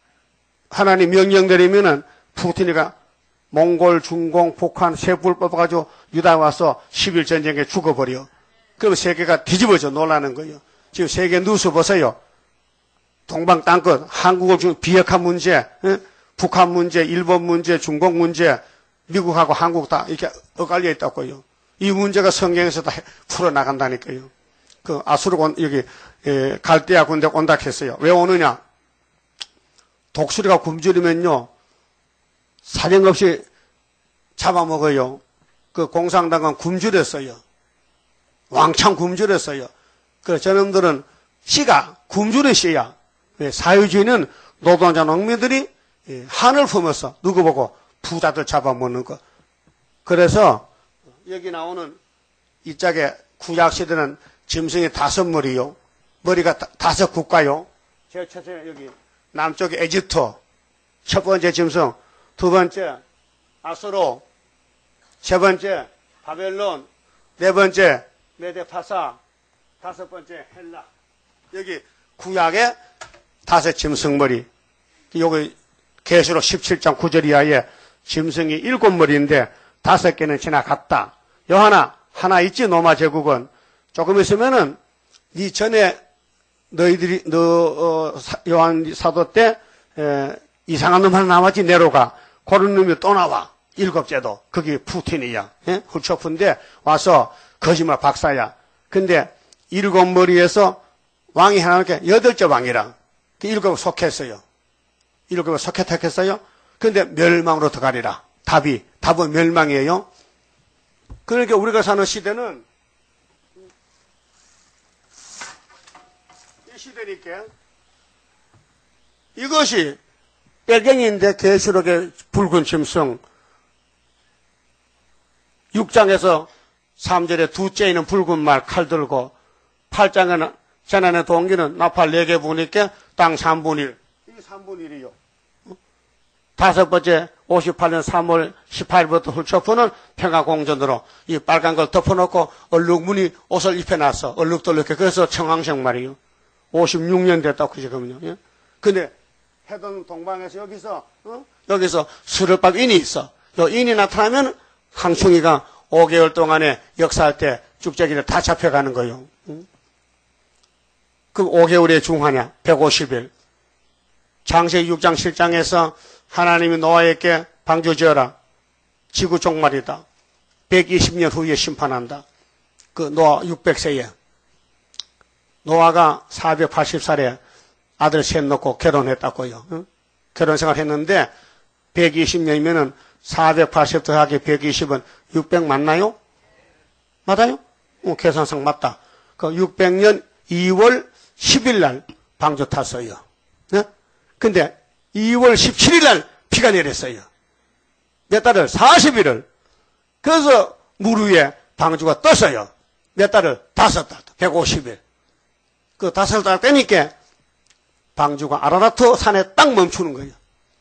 하나님 명령 내리면은 푸틴이가 몽골, 중공, 북한, 세부를 뽑아가지고 유다 와서 십일 전쟁에 죽어버려. 그럼 세계가 뒤집어져 놀라는 거예요. 지금 세계 뉴스 보세요. 동방 땅끝, 한국을 중 비핵화 문제, 에? 북한 문제, 일본 문제, 중국 문제, 미국하고 한국 다 이렇게 엇갈려 있다고요. 이 문제가 성경에서 다 풀어나간다니까요. 그 아수르 온, 여기, 에, 갈대아 군대 온다 했어요. 왜 오느냐? 독수리가 굶주리면요, 사정없이 잡아먹어요. 그 공산당은 굶주렸어요. 왕창 굶주렸어요. 그래서 저놈들은 씨가 굶주린 씨야. 왜? 사회주의는 노동자 농민들이 한을 품어서 누구 보고 부자들 잡아먹는 거. 그래서 여기 나오는 이 짝에 구약시대는 짐승이 다섯 머리요. 머리가 다, 다섯 국가요. 제가 찾아요. 여기 남쪽에 에집트. 첫 번째 짐승. 두 번째 아수르. 세 번째 바벨론. 네 번째 메데파사. 다섯 번째 헬라. 여기 구약에 다섯 짐승머리. 여기 계시록 십칠 장 구 절 이하에 짐승이 일곱 머리인데 다섯 개는 지나갔다. 요 하나, 하나 있지, 노마 제국은. 조금 있으면은 이 전에 너희들이, 너, 어, 사, 요한 사도 때, 에, 이상한 놈 하나 남았지, 네로가. 그런 놈이 또 나와. 일곱째도. 그게 푸틴이야. 예? 훌초프인데, 와서 거짓말 박사야. 근데, 일곱 머리에서 왕이 하나 이렇게 여덟째 왕이라. 그 일곱 속했어요. 일곱에 속했겠어요? 근데 멸망으로 들어가리라. 답이, 답은 멸망이에요. 그러니까 우리가 사는 시대는, 이 시대니까, 이것이 배경인데 계시록의 붉은 짐승, 육 장에서 삼 절에 두째에는 붉은 말 칼 들고, 팔 장에는 재난의 동기는 나팔 네 개 부니까 땅 삼분의 일. 이게 삼분의 일이요. 다섯 번째 오십팔 년 삼월 십팔일부터 훌초프는 평화공전으로 이 빨간 걸 덮어놓고 얼룩무늬 옷을 입혀놨어. 얼룩도 이렇게. 그래서 청황색 말이요. 오십육 년 됐다고 지금요. 예? 근데 해동 동방에서 여기서 어? 여기서 수르밥 인이 있어. 요 인이 나타나면 항충이가 오 개월 동안에 역사할 때 쭉제기를 다 잡혀가는 거예요. 응? 그럼 오 개월에 중하냐? 백오십 일. 창세기 육 장 칠 장에서 하나님이 노아에게 방주 지어라. 지구 종말이다. 백이십 년 후에 심판한다. 그 노아 육백 세에. 노아가 사백팔십 살에 아들 셋 놓고 결혼했다고요. 응? 결혼 생활 했는데 백이십 년이면은 사백팔십 더하기 백이십은 육백 맞나요? 맞아요? 어, 계산상 맞다. 그 육백 년 이월 십일 날 방주 탔어요. 네? 근데 이월 십칠일 날 비가 내렸어요. 몇 달을? 사십 일을. 그래서 물 위에 방주가 떴어요. 몇 달을? 다섯 달. 백오십 일. 그 다섯 달 때니까 방주가 아라라트 산에 딱 멈추는 거예요.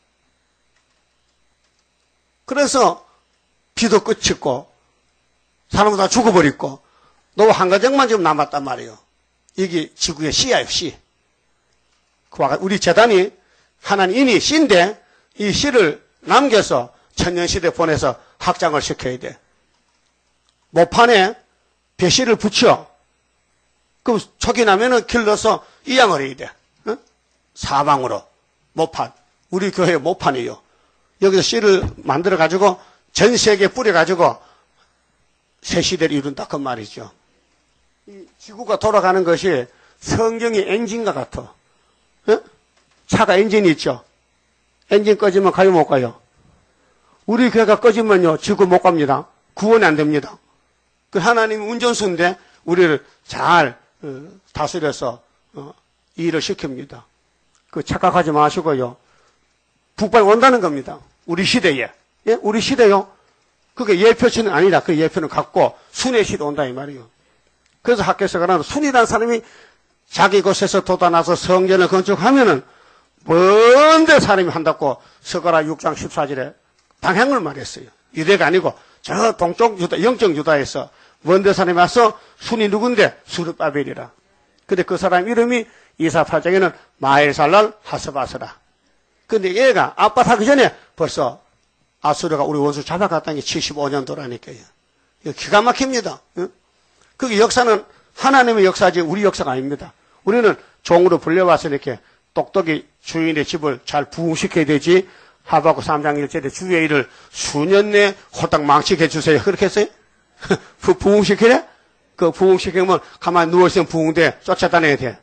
그래서 비도 끝이고 사람도 다 죽어버리고 노아 한 가정만 지금 남았단 말이에요. 이게 지구의 씨예요, 씨. 우리 재단이 하나님 인이 씨인데 이 씨를 남겨서 천년시대 보내서 확장을 시켜야 돼. 모판에 배씨를 붙여. 그럼 촉이 나면은 길러서 이양을 해야 돼. 어? 사방으로. 모판. 우리 교회 모판이에요. 여기서 씨를 만들어가지고 전 세계에 뿌려가지고 새 시대를 이룬다. 그 말이죠. 이 지구가 돌아가는 것이 성경의 엔진과 같아. 어? 차가 엔진이 있죠. 엔진 꺼지면 가요, 못 가요? 우리 교회가 꺼지면요, 지구 못 갑니다. 구원이 안 됩니다. 그 하나님 운전수인데 우리를 잘 어, 다스려서 어, 일을 시킵니다. 그 착각하지 마시고요. 북방이 온다는 겁니다. 우리 시대에. 예? 우리 시대요. 그게 예표치는 아니라 그 예표는 갖고 순회 시대 온다 이 말이에요. 그래서 학교에서 가는 순이라는 사람이 자기 곳에서 돋아나서 성전을 건축하면은 먼데 사람이 한다고 서가라 육 장 십사 절에 방향을 말했어요. 유대가 아니고 저 동쪽 유다, 영적 유다에서 먼데 사람이 와서 순이 누군데? 수르바벨이라. 근데 그 사람 이름이 이사팔 장에는 마엘살랄 하스바스라. 근데 얘가 아빠 하기 전에 벌써 아수르가 우리 원수 잡아갔다는 게 칠십오 년도라니까요. 이거 기가 막힙니다. 응? 그게 역사는 하나님의 역사지 우리 역사가 아닙니다. 우리는 종으로 불려와서 이렇게 똑똑히 주인의 집을 잘 부흥시켜야 되지. 하박국 삼 장 일 절에 주의 일을 수년 내에 홀딱 망치게 해주세요. 그렇게 했어요? 그 부흥시키래? 그 부흥시키면 가만히 누워있으면 부흥돼. 쫓아다녀야 돼.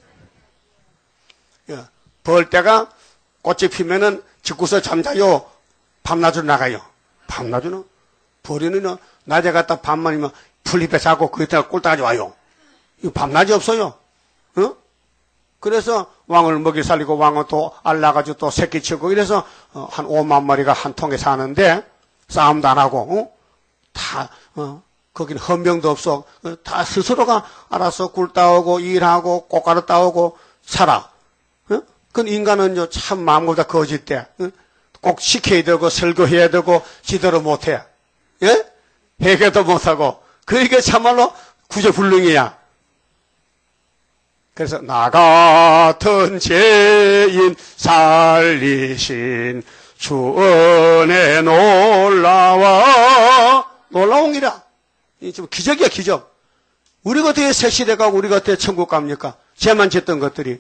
벌떼가 꽃이 피면은 집구서 잠자요. 밤낮으로 나가요. 밤낮으로? 벌이는 낮에 갔다 밤만이면 풀잎에 자고 거기다가 꼴따가지 와요. 이거 밤낮이 없어요. 어? 그래서 왕을 먹이 살리고 왕은 또 알 나가지고 또 새끼 치고 이래서 한 오만 마리가 한 통에 사는데 싸움도 안 하고 어? 다 어, 거기는 헌병도 없어. 어, 다 스스로가 알아서 굴 따오고 일하고 꽃가루 따오고 살아. 어? 그 인간은요 참 마음보다 거짓대. 어? 꼭 시켜야 되고 설거해야 되고 지대로 못해. 예? 회개도 못하고 그게 참말로 구제불능이야. 그래서 나 같은 죄인 살리신 주 은혜 놀라워. 놀라움이라. 이 좀 기적이야 기적. 우리가 어떻게 새 시대 가고 우리가 어떻게 천국 갑니까? 죄만 짓던 것들이.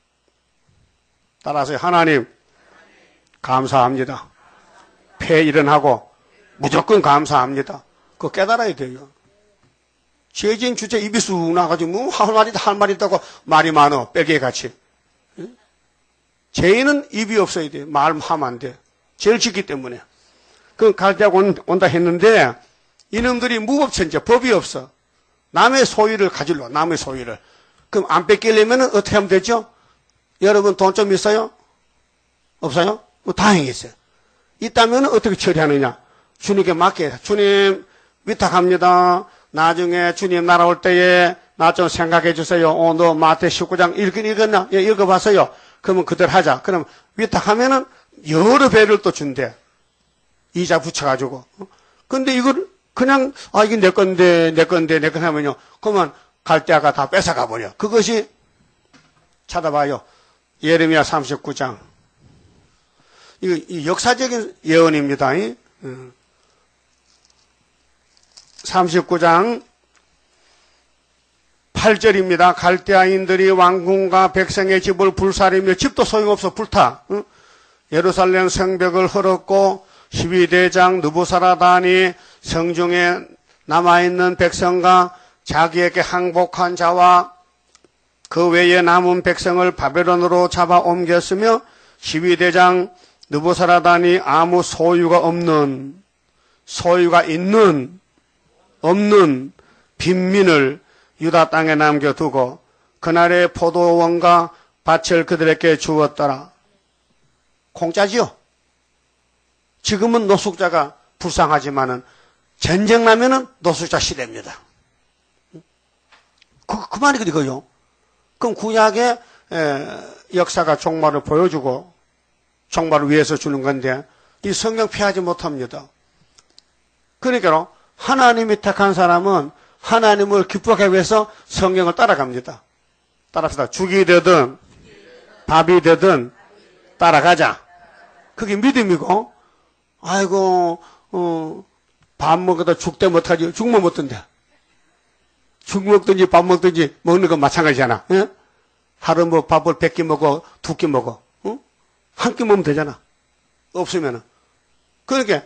따라서 하나님 감사합니다. 폐 일어나고 무조건 감사합니다. 그거 깨달아야 돼요. 죄진 주제 입이 쑥 나가지고 뭐 할 말이 할 말이 있다고 말이 많어. 뺄게 같이. 죄인은 입이 없어야 돼. 말하면 안 돼. 죄를 짓기 때문에. 그 갈대하고 온다 했는데 이놈들이 무법천재, 법이 없어. 남의 소유를 가질러, 남의 소유를. 그럼 안 뺏기려면 어떻게 하면 되죠? 여러분 돈 좀 있어요? 없어요? 뭐 다행히 있어요. 있다면 어떻게 처리하느냐? 주님께 맡겨야 돼. 주님 위탁합니다. 나중에 주님 날아올 때에 나 좀 생각해 주세요. 어, 너 마태 십구 장 읽긴 읽었나? 예, 읽어봤어요. 그러면 그대로 하자. 그럼 위탁하면은 여러 배를 또 준대. 이자 붙여가지고. 근데 이걸 그냥, 아, 이게 내 건데, 내 건데, 내 건 하면요. 그러면 갈대아가 다 뺏어가 버려. 그것이, 찾아봐요. 예레미야 삼십구 장. 이거, 이 역사적인 예언입니다. 삼십구 장 팔 절입니다. 갈대아인들이 왕궁과 백성의 집을 불사르며 집도 소용없어 불타. 예루살렘 성벽을 헐었고 십이 대장 느부사라단이 성중에 남아있는 백성과 자기에게 항복한 자와 그 외에 남은 백성을 바벨론으로 잡아 옮겼으며 십이 대장 느부사라단이 아무 소유가 없는 소유가 있는 없는 빈민을 유다 땅에 남겨두고 그날의 포도원과 밭을 그들에게 주었더라. 공짜지요. 지금은 노숙자가 불쌍하지만은 전쟁 나면은 노숙자 시대입니다. 그, 그 말이 그거요. 그럼 구약의 에, 역사가 종말을 보여주고 종말을 위해서 주는 건데 이 성경 피하지 못합니다. 그러니까 하나님이 택한 사람은 하나님을 기쁘게 위해서 성경을 따라갑니다. 따라합시다. 죽이 되든 밥이 되든 따라가자. 그게 믿음이고 아이고 어, 밥 먹어도 죽대 못하지. 죽면 못든데. 죽 먹든지 밥 먹든지 먹는 건 마찬가지잖아. 예? 하루 뭐 밥을 백 끼 먹어 두 끼 먹어. 어? 한 끼 먹으면 되잖아. 없으면은. 그러니까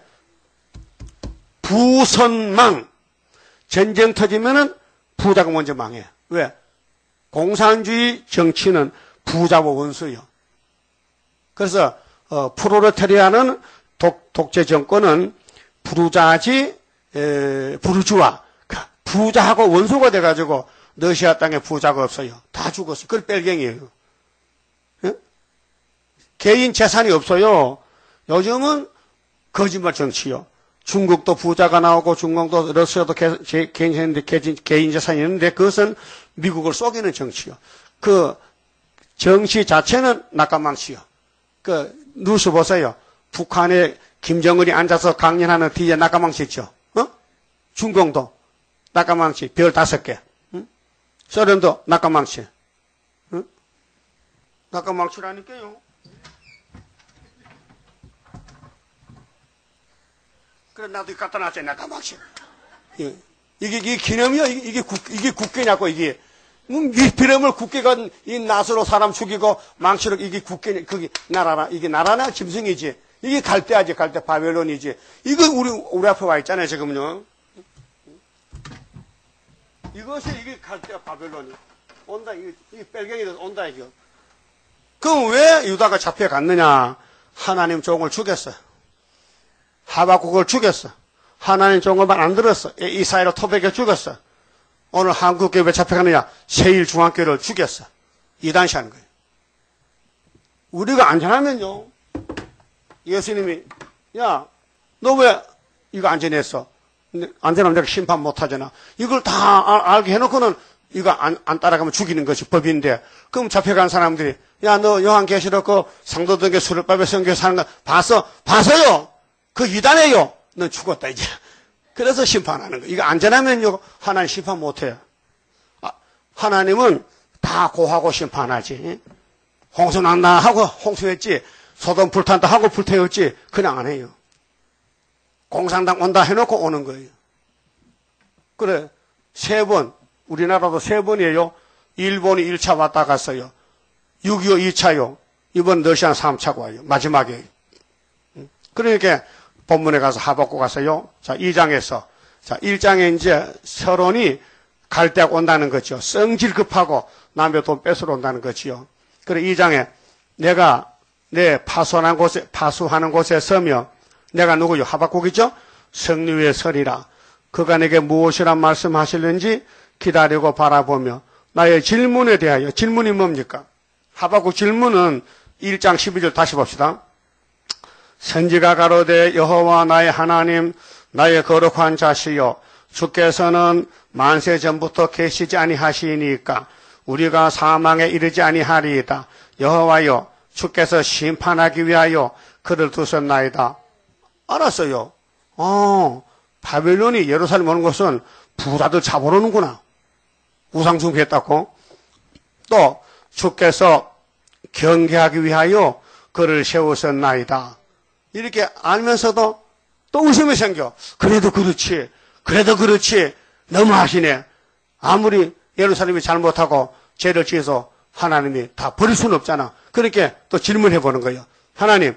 부선망. 전쟁 터지면은 부자가 먼저 망해. 왜? 공산주의 정치는 부자와 원수예요. 그래서 어, 프로레타리아는 독, 독재 정권은 부르자지 에, 부르주아 부자하고 원수가 돼가지고 러시아 땅에 부자가 없어요. 다 죽었어요. 그걸 뺄갱이에요. 예? 개인 재산이 없어요. 요즘은 거짓말 정치요. 중국도 부자가 나오고 중국도 러시아도 개, 개인, 개인, 개인 재산이 있는데 그것은 미국을 속이는 정치요. 그 정치 자체는 낙관망치요. 그 뉴스 보세요. 북한에 김정은이 앉아서 강연하는 뒤에 낙관망치 있죠. 어? 중공도 낙관망치 별 다섯 개. 응? 소련도 낙관망치. 응? 낙관망치라니까요. 그래 나도 갖다 놨지 낙관망치. 이게 이게 기념이야. 이게 이게, 국, 이게 국계냐고 이게. 이 비름을 국계가 이 낫으로 사람 죽이고 망치로 이게 국계 그게 나라나 이게 나라나 짐승이지. 이게 갈대아지 갈대 바벨론이지. 이거 우리 우리 앞에 와 있잖아요 지금요. 이것이 이게 갈대아 바벨론이 온다. 이게, 이게 뺄갱이 온다 이거. 그럼 왜 유다가 잡혀갔느냐? 하나님 종을 죽였어요. 하박국을 죽였어. 하나님 종을만 안 들었어. 이스라엘 토백에 죽였어. 오늘 한국교회 왜 잡혀가느냐? 세일중앙교회를 죽였어. 이단시하는 거예요. 우리가 안전하면요. 예수님이 야, 너 왜 이거 안전했어? 안전하면 내가 심판 못하잖아. 이걸 다 알게 해놓고는 이거 안, 안 따라가면 죽이는 것이 법인데 그럼 잡혀간 사람들이 야, 너 요한계시록 그 상도덕의 수르밥에 성교 사는 거 봤어? 봤어요? 그 이단이에요. 너 죽었다 이제. 그래서 심판하는 거예요. 이거 안전하면요. 하나님 심판 못해요. 아, 하나님은 다 고하고 심판하지. 홍수 난다 하고 홍수했지. 소돔 불탄다 하고 불태웠지. 그냥 안 해요. 공산당 온다 해놓고 오는 거예요. 그래 세 번. 우리나라도 세 번이에요. 일본이 일 차 왔다 갔어요. 육이오 이 차요. 이번 러시아는 삼 차가 와요. 마지막에. 그러니까 본문에 가서 하박국 가서요. 자, 이 장에서. 자, 일 장에 이제 서론이 갈 때가 온다는 거죠. 성질 급하고 남의 돈 뺏으러 온다는 거지요. 그래, 이 장에 내가 내 파수하는 곳에, 파수하는 곳에 서며 내가 누구요? 하박국이죠? 성리 위에 서리라. 그가 내게 무엇이란 말씀하실는지 기다리고 바라보며 나의 질문에 대하여, 질문이 뭡니까? 하박국 질문은 일 장 십이 절 다시 봅시다. 선지가 가로되 여호와 나의 하나님 나의 거룩한 자시여 주께서는 만세 전부터 계시지 아니하시니까 우리가 사망에 이르지 아니하리이다. 여호와여 주께서 심판하기 위하여 그를 두셨나이다. 알았어요. 어, 바벨론이 예루살렘 오는 것은 부자들 잡아오는구나. 우상 숭배했다고. 또 주께서 경계하기 위하여 그를 세우셨나이다. 이렇게 알면서도 또 웃음이 생겨. 그래도 그렇지. 그래도 그렇지. 너무하시네. 아무리 예루살렘이 잘못하고 죄를 지어서 하나님이 다 버릴 수는 없잖아. 그렇게 또 질문해 보는 거예요. 하나님,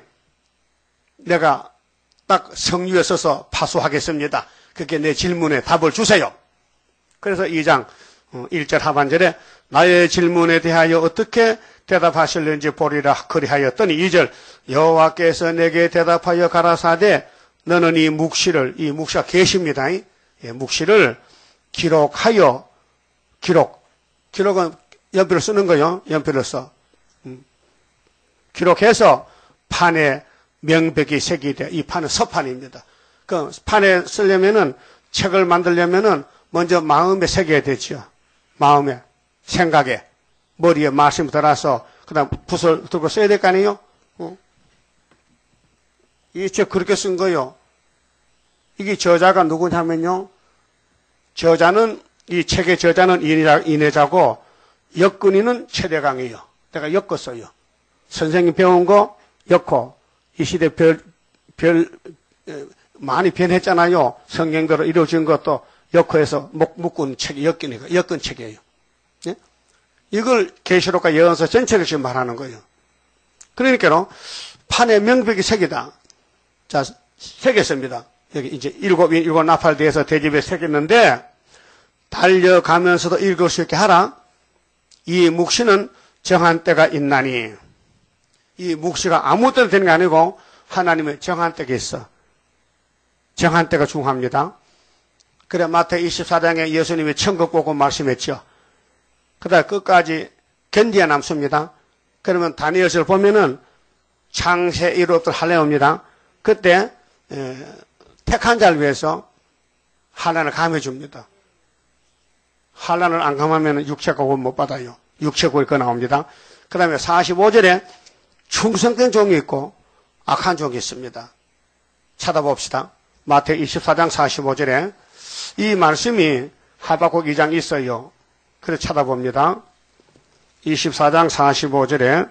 내가 딱 성류에 서서 파수하겠습니다. 그렇게 내 질문에 답을 주세요. 그래서 이 장 일 절 하반절에 나의 질문에 대하여 어떻게 대답하실는지 보리라 그리하였더니 이 절 여호와께서 내게 대답하여 가라사대 너는 이 묵시를, 이 묵시가 계십니다. 예, 묵시를 기록하여, 기록. 기록은 연필을 쓰는 거요. 연필을 써. 음. 기록해서 판에 명백이 새기되, 이 판은 서판입니다. 그 판에 쓰려면은, 책을 만들려면은 먼저 마음에 새겨야 되죠. 마음에, 생각에, 머리에 말씀이 들어서, 그 다음 붓을 들고 써야 될 거 아니에요? 어? 이 책 그렇게 쓴 거요. 이게 저자가 누구냐면요. 저자는, 이 책의 저자는 인해자, 인해자고, 엮은이는 최대강이에요. 내가 엮었어요. 선생님 배운 거 엮고, 이 시대 별, 별, 많이 변했잖아요. 성경대로 이루어진 것도 엮어서 묶은 책이 엮이니까, 엮은 책이에요. 예? 이걸 계시록과 예언서 전체를 지금 말하는 거예요. 그러니까는 판에 명백이 색이다. 자, 새겼습니다. 여기 이제 일곱, 일곱 나팔대에서 대집에 새겼는데, 달려가면서도 읽을 수 있게 하라. 이 묵시는 정한 때가 있나니. 이 묵시가 아무 때나 되는 게 아니고, 하나님의 정한 때가 있어. 정한 때가 중요합니다. 그래, 마태복음 이십사 장에 예수님이 천국 보고 말씀했죠. 그 다음 끝까지 견디어 남습니다. 그러면 다니엘서를 보면은 창세 이후부터 할례옵니다. 그때 에, 택한 자를 위해서 환난을 감해줍니다. 환난을 안 감하면 육체가 구원 못 받아요. 육체 구원이 그 나옵니다. 그 다음에 사십오 절에 충성된 종이 있고 악한 종이 있습니다. 찾아봅시다. 마태복음 이십사 장 사십오 절에 이 말씀이 하박국 이 장에 있어요. 그래서 찾아봅니다. 이십사 장 사십오 절에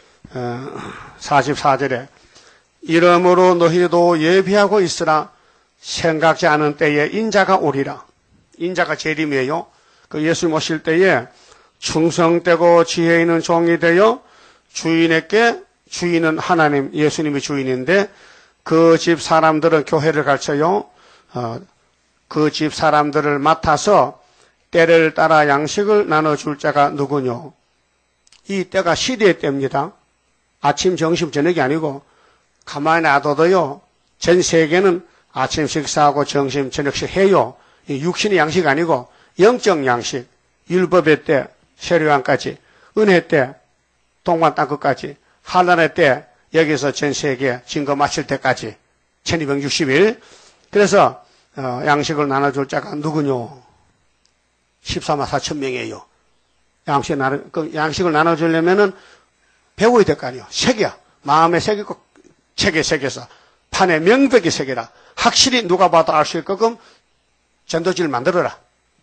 사십사 절에 이러므로 너희도 예비하고 있으라. 생각지 않은 때에 인자가 오리라. 인자가 재림이에요. 그 예수님 오실 때에 충성되고 지혜 있는 종이 되어 주인에게, 주인은 하나님, 예수님이 주인인데 그 집 사람들은 교회를 가르쳐요. 어, 그 집 사람들을 맡아서 때를 따라 양식을 나눠줄 자가 누구뇨? 이 때가 시대의 때입니다. 아침, 점심, 저녁이 아니고 가만히 놔둬도요. 전 세계는 아침 식사하고 점심, 저녁식 해요. 육신의 양식 아니고 영적 양식, 율법의 때, 세례요한까지, 은혜 때, 동방 땅끝까지, 환난의 때, 여기서 전 세계 증거 마칠 때까지 천이백육십 일. 그래서 어, 양식을 나눠줄 자가 누구뇨? 십사만 사천 명이에요. 양식 나눠, 그 양식을 나눠주려면은 배워야 될 거 아니에요. 색이야. 마음에 새기고 책에 새겨서 판에 명백히 새겨라. 확실히 누가 봐도 알 수 있게끔 전도지를 만들어라.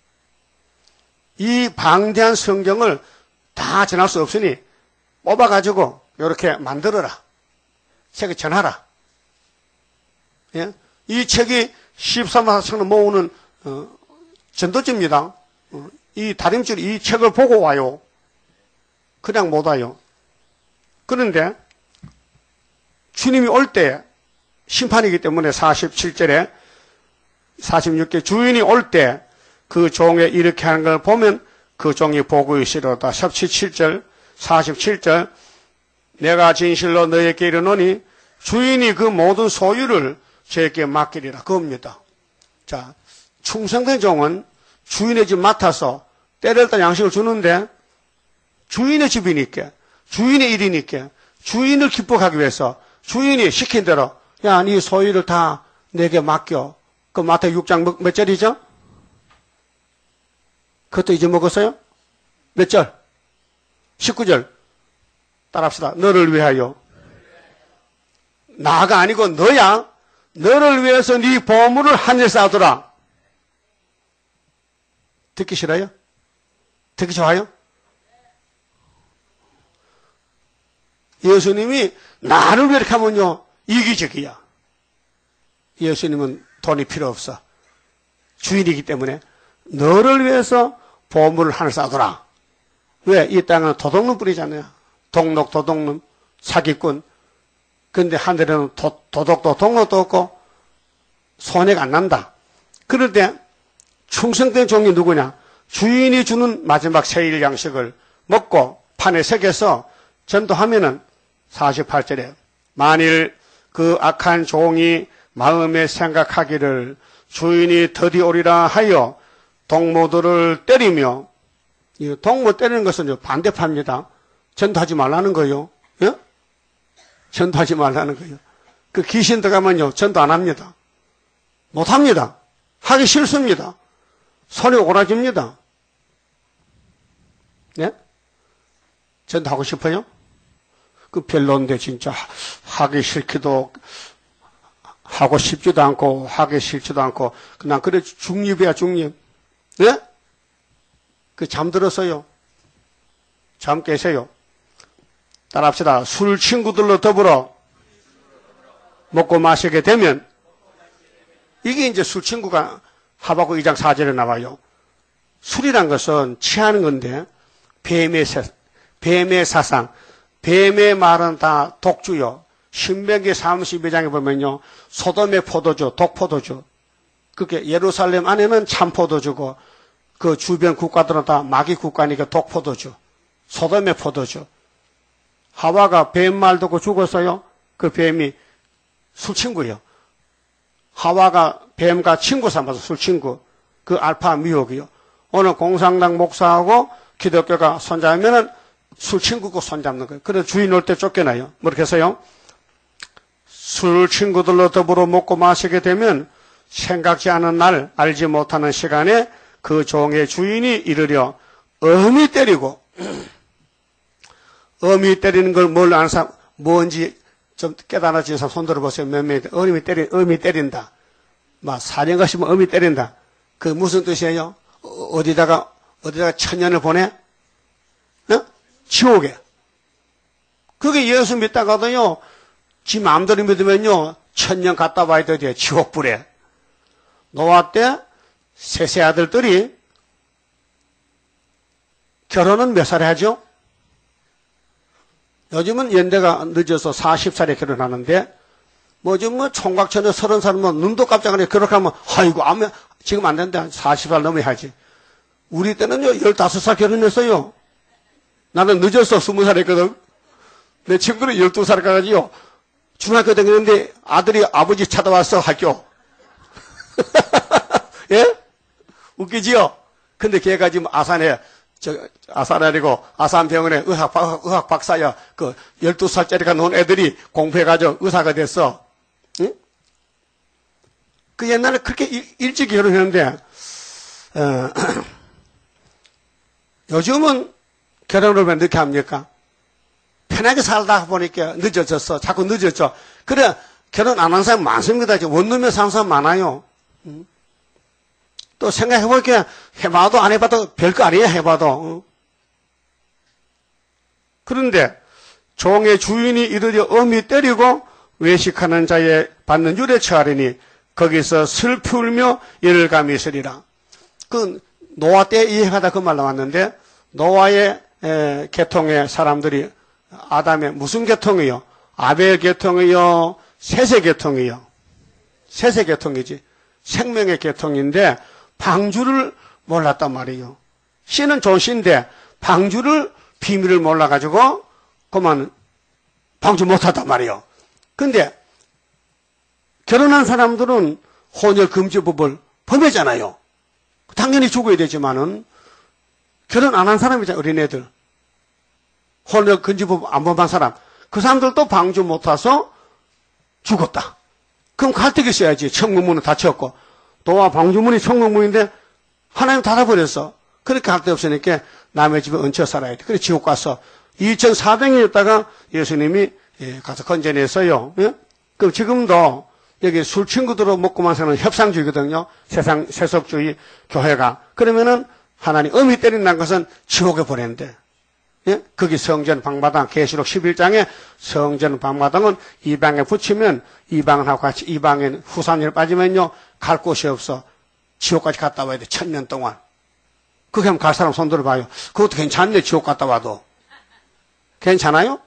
이 방대한 성경을 다 전할 수 없으니 뽑아가지고 이렇게 만들어라. 책을 전하라. 예? 이 책이 십사만 사천을 모으는 어, 전도지입니다. 어, 이 다림질 이 책을 보고 와요. 그냥 못 와요. 그런데 주님이 올 때 심판이기 때문에 사십칠 절에 사십육 절 주인이 올 때 그 종에 이렇게 하는 걸 보면 그 종이 보고 있으리로다. 십칠 절 사십칠 절 내가 진실로 너에게 이르노니 주인이 그 모든 소유를 저에게 맡기리라. 그겁니다. 자, 충성된 종은 주인의 집 맡아서 때를 때 양식을 주는데 주인의 집이니까 주인의 일이니까 주인을 기뻐하기 위해서 주인이 시킨 대로 야, 네 소유를 다 내게 맡겨. 그 마태복음 육 장 몇, 몇 절이죠? 그것도 잊어먹었어요? 몇 절? 십구 절. 따라합시다. 너를 위하여. 나가 아니고 너야. 너를 위해서 네 보물을 하늘에 쌓아두라. 듣기 싫어요? 듣기 좋아요? 예수님이 나를 위해 이렇게 하면요 이기적이야. 예수님은 돈이 필요 없어. 주인이기 때문에 너를 위해서 보물을 하늘 쌓아두라. 왜? 이 땅은 도둑놈 뿌리잖아요. 동록 도둑놈 사기꾼. 근데 하늘에는 도, 도둑도 동록도 없고 손해가 안 난다. 그럴 때 충성된 종이 누구냐? 주인이 주는 마지막 세일 양식을 먹고 판에 새겨서 전도하면은 사십팔 절에 만일 그 악한 종이 마음에 생각하기를 주인이 더디 오리라 하여 동무들을 때리며, 이 동무 때리는 것은 반대파입니다. 전도하지 말라는 거요. 예? 전도하지 말라는 거요. 그 귀신 들어가면요 전도 안 합니다. 못 합니다. 하기 싫습니다. 손이 오그라집니다. 예? 전도하고 싶어요? 그 별론데 진짜 하기 싫기도 하고 싶지도 않고 하기 싫지도 않고 그냥 그래 중립이야 중립. 예? 그 잠들었어요. 잠 깨세요. 따라합시다. 술 친구들로 더불어 먹고 마시게 되면 이게 이제 술 친구가 하박국 이 장 사 절에 나와요. 술이란 것은 취하는 건데 뱀의, 사, 뱀의 사상, 뱀의 말은 다 독주요. 신명기 삼십이 장에 보면요. 소돔의 포도주, 독포도주. 그게 예루살렘 안에는 참포도주고 그 주변 국가들은 다 마귀 국가니까 독포도주. 소돔의 포도주. 하와가 뱀 말 듣고 죽었어요. 그 뱀이 술친구요. 하와가 뱀과 친구 삼아서 술친구. 그 알파 미혹이요. 오늘 공산당 목사하고 기독교가 손잡으면은 술친구고 손잡는 거예요. 그래서 주인 올 때 쫓겨나요. 뭐 이렇게 해서요. 술 친구들로 더불어 먹고 마시게 되면 생각지 않은 날 알지 못하는 시간에 그 종의 주인이 이르려 엄히 때리고 엄히 때리는 걸 뭘 아는 사람 뭔지 좀 깨달아진 사람 손 들어보세요. 몇 명이 엄히 때리 엄히 때린다. 막 사령 가시면 엄히 때린다. 그 무슨 뜻이에요? 어디다가 어디다가 천년을 보내? 어? 지옥에. 그게 예수 믿다가도요. 지 마음대로 믿으면요. 천년 갔다 와야 돼요. 지옥불에. 노아 때 셋째 아들들이 결혼은 몇 살에 하죠? 요즘은 연대가 늦어서 마흔 살에 결혼하는데 뭐 좀 뭐 총각 처녀 서른 살이면 눈도 깜짝 안 해. 결혼하면 아이고 아무 지금 안 된다. 사십 살 넘어야 하지. 우리 때는요 열다섯 살 결혼했어요. 나는 늦었어. 스무 살 했거든. 내 친구는 열두 살 가가지고 중학교 다니는데 아들이 아버지 찾아왔어 학교. 예? 웃기지요? 근데 걔가 지금 아산에 저 아산 아니고 아산병원에 의학 의학 박사야. 그 열두 살짜리가 논 애들이 공부해가지고 의사가 됐어. 응? 그 옛날에 그렇게 일, 일찍 결혼했는데 어, 요즘은 결혼을 왜 늦게 합니까? 편하게 살다 보니까 늦어졌어. 자꾸 늦었죠. 그래 결혼 안 한 사람 많습니다. 원룸에 사는 사람 많아요. 응? 또 생각해보니까 해봐도 안 해봐도 별거 아니에요. 해봐도. 그런데 종의 주인이 이르려 엄히 때리고 외식하는 자의 받는 유래 처하리니 거기서 슬피 울며 이를 감히 있으리라. 그 노아 때 이해하다 그 말 나왔는데, 노아의 에, 계통의 사람들이 아담의 무슨 계통이요? 아벨 계통이요? 셋의 계통이요? 셋의 계통이지. 생명의 계통인데 방주를 몰랐단 말이에요. 씨는 좋은 씨인데 방주를 비밀을 몰라가지고 그만 방주 못하단 말이에요. 근데 결혼한 사람들은 혼혈금지법을 범했잖아요. 당연히 죽어야 되지만은 결혼 안 한 사람이잖아요. 어린애들. 혼혈금지법 안 범한 사람. 그 사람들도 방주 못 와서 죽었다. 그럼 갈등이 있어야지. 천국문은 닫혔고. 노아 방주문이 천국문인데 하나님 닫아버렸어. 그렇게 갈 데 없으니까 남의 집에 얹혀 살아야 돼. 그래 지옥 가서 이천사백 년이었다가 예수님이 예, 가서 건져냈어요. 예? 그럼 지금도 여기 술 친구들로 먹고만 사는 협상주의거든요. 세상 세속주의 교회가. 그러면은 하나님 엄히 때린다는 것은 지옥에 보낸대. 예? 거기 성전 방마당 계시록 십일 장에 성전 방마당은 이방에 붙이면 이방하고 같이 이방에 후산일 빠지면요 갈 곳이 없어. 지옥까지 갔다 와야 돼. 천년 동안. 그렇게 하면 갈 사람 손 들어봐요. 그것도 괜찮네. 지옥 갔다 와도. 괜찮아요?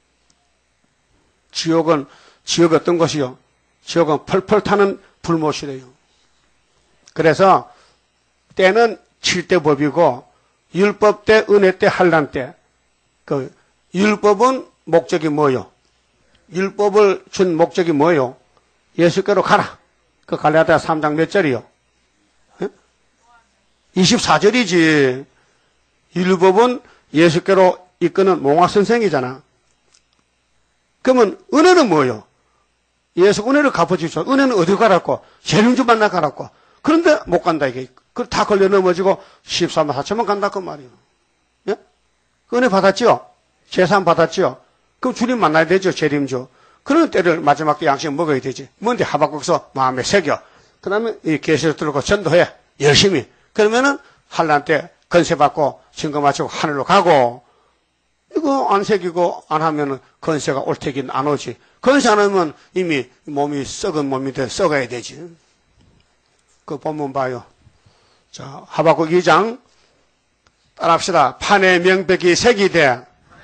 지옥은 지옥 어떤 것이요? 지옥은 펄펄 타는 불못이래요. 그래서 때는 칠대 법이고 율법 때, 은혜 때, 환난 때. 그 율법은 목적이 뭐요? 율법을 준 목적이 뭐요? 예수께로 가라. 그 갈라디아 삼 장 몇 절이요? 예? 이십사 절이지. 율법은 예수께로 이끄는 몽학 선생이잖아. 그러면 은혜는 뭐요? 예수 은혜를 갚아주셔. 은혜는 어디 가라고? 재림주 만나 가라고. 그런데 못 간다 이게. 그 다 걸려 넘어지고 십사만 사천만 간다 그 말이에요. 예? 은혜 받았지요? 재산 받았지요? 그럼 주님 만나야 되죠, 재림주. 그런 때를 마지막 때 양식 먹어야 되지. 뭔데 하박국서 마음에 새겨. 그 다음에 이 계시를 들고 전도해. 열심히. 그러면은 환난 때 건세 받고 증거 마치고 하늘로 가고. 이거 안 새기고 안 하면은 건세가 올 테긴 안 오지. 건세 안 하면 이미 몸이 썩은 몸이 돼 썩어야 되지. 그 본문 봐요. 자, 하박국 이 장 따라합시다. 판의 명백이 새기되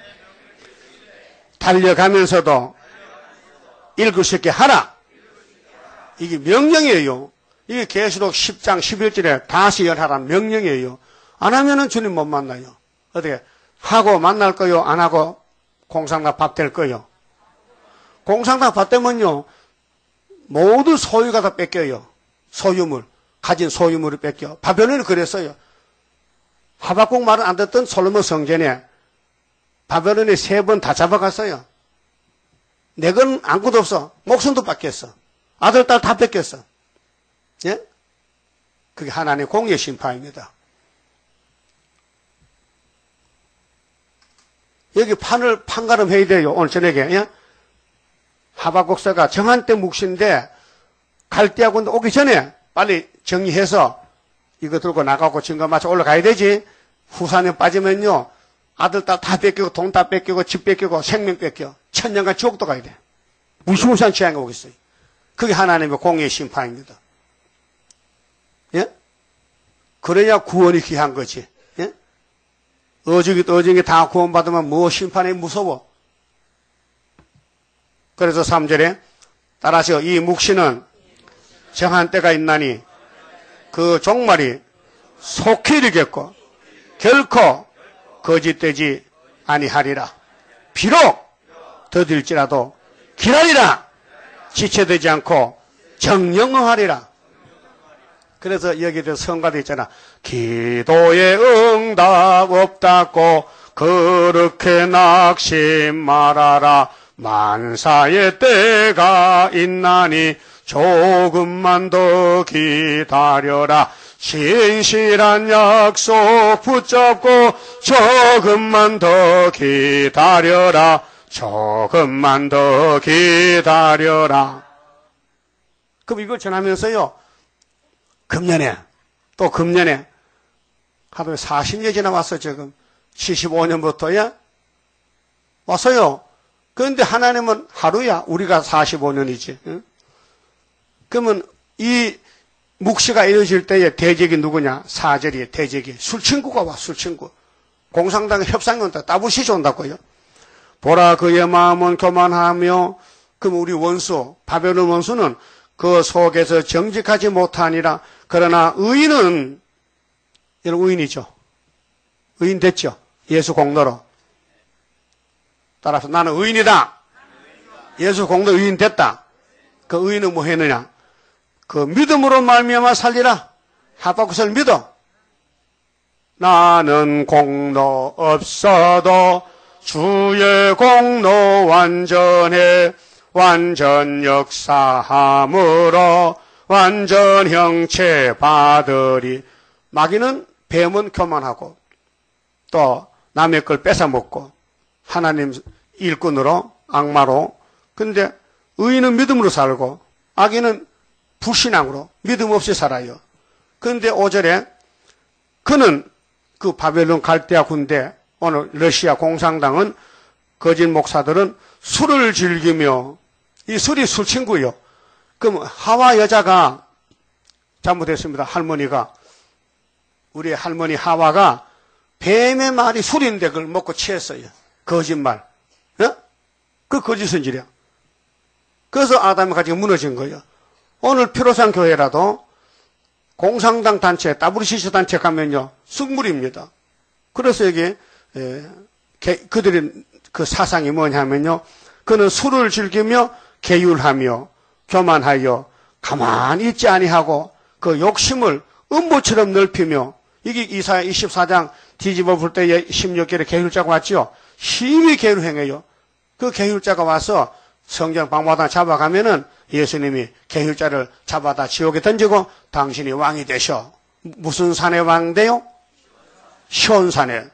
달려가면서도 읽을 수 있게 하라. 이게 명령이에요. 이게 계시록 십 장 십일 절에 다시 열하라는 명령이에요. 안 하면은 주님 못 만나요. 어떻게 하고 만날 거요? 안 하고 공상당 밥 될 거요? 공상당 밥 되면요 모두 소유가 다 뺏겨요. 소유물. 가진 소유물을 뺏겨. 바벨론이 그랬어요. 하박국 말은 안 듣던 솔로몬 성전에 바벨론이 세 번 다 잡아갔어요. 내 건 아무것도 없어. 목숨도 뺏겼어. 아들, 딸 다 뺏겼어. 예? 그게 하나님의 공의 심판입니다. 여기 판을 판가름 해야 돼요. 오늘 저녁에. 예? 하박국서가 정한 때 묵신데 갈대하고 오기 전에 빨리 정리해서 이거 들고 나가고 증거 맞춰 올라가야 되지. 후산에 빠지면요 아들, 딸 다 뺏기고 돈 다 뺏기고 집 뺏기고 생명 뺏겨. 천년간 지옥도 가야 돼. 무시무시한 재앙이 오겠어요. 그게 하나님의 공의의 심판입니다. 예? 그래야 구원이 귀한 거지. 예? 어저기 어저기 다 구원받으면 뭐 심판이 무서워. 그래서 삼 절에 따라서 이 묵시는 정한 때가 있나니 그 종말이 속히 이르겠고 결코 거짓되지 아니하리라. 비록 더딜지라도 기다리라. 지체되지 않고 정령하리라. 그래서 여기에 성가도 있잖아. 기도에 응답 없다고 그렇게 낙심 말아라. 만사의 때가 있나니 조금만 더 기다려라. 신실한 약속 붙잡고 조금만 더 기다려라. 조금만 더 기다려라. 그럼 이걸 전하면서요. 금년에 또 금년에 하루에 사십 년 지나왔어. 지금 칠십오 년부터야 왔어요. 그런데 하나님은 하루야. 우리가 사십오 년이지. 응? 그러면 이 묵시가 이루어질 때에 대적이 누구냐? 사절이에요. 대적이. 술친구가 와, 술친구. 공산당 협상이 온다. 따부시시 온다고요. 보라 그의 마음은 교만하며, 그럼 우리 원수, 바벨론 원수는 그 속에서 정직하지 못하니라. 그러나 의인은, 이런 의인이죠. 의인 됐죠. 예수 공로로. 따라서 나는 의인이다. 예수 공로 의인 됐다. 그 의인은 뭐 했느냐? 그 믿음으로 말미암아 살리라. 하박국을 믿어. 나는 공로 없어도 주의 공로 완전해. 완전 역사함으로 완전 형체 받으리. 마귀는 뱀은 교만하고 또 남의 걸 뺏어먹고 하나님 일꾼으로 악마로. 근데 의인은 믿음으로 살고 악인은 불신앙으로 믿음 없이 살아요. 그런데 오 절에 그는 그 바벨론 갈대아 군대, 오늘 러시아 공산당은 거짓 목사들은 술을 즐기며, 이 술이 술 친구예요. 그럼 하와 여자가 잘못했습니다. 할머니가, 우리 할머니 하와가 뱀의 말이 술인데 그걸 먹고 취했어요. 거짓말. 어? 그 거짓은 질이야. 그래서 아담의 가지가 무너진 거예요. 오늘 피로상 교회라도 공산당 단체, 더블유씨씨 단체 가면요, 쑥물입니다. 그래서 여기, 에, 게, 그들의 그 사상이 뭐냐면요, 그는 술을 즐기며 계율하며 교만하여 가만히 있지 아니하고 그 욕심을 음모처럼 넓히며, 이게 이사야 이십사 장 뒤집어 볼 때에 십육 절에 계율자가 왔죠. 힘이 계율 행해요. 그 계율자가 와서 성경 방마다 잡아가면은 예수님이 계율자를 잡아다 지옥에 던지고 당신이 왕이 되셔. 무슨 산의 왕 돼요? 시온산에.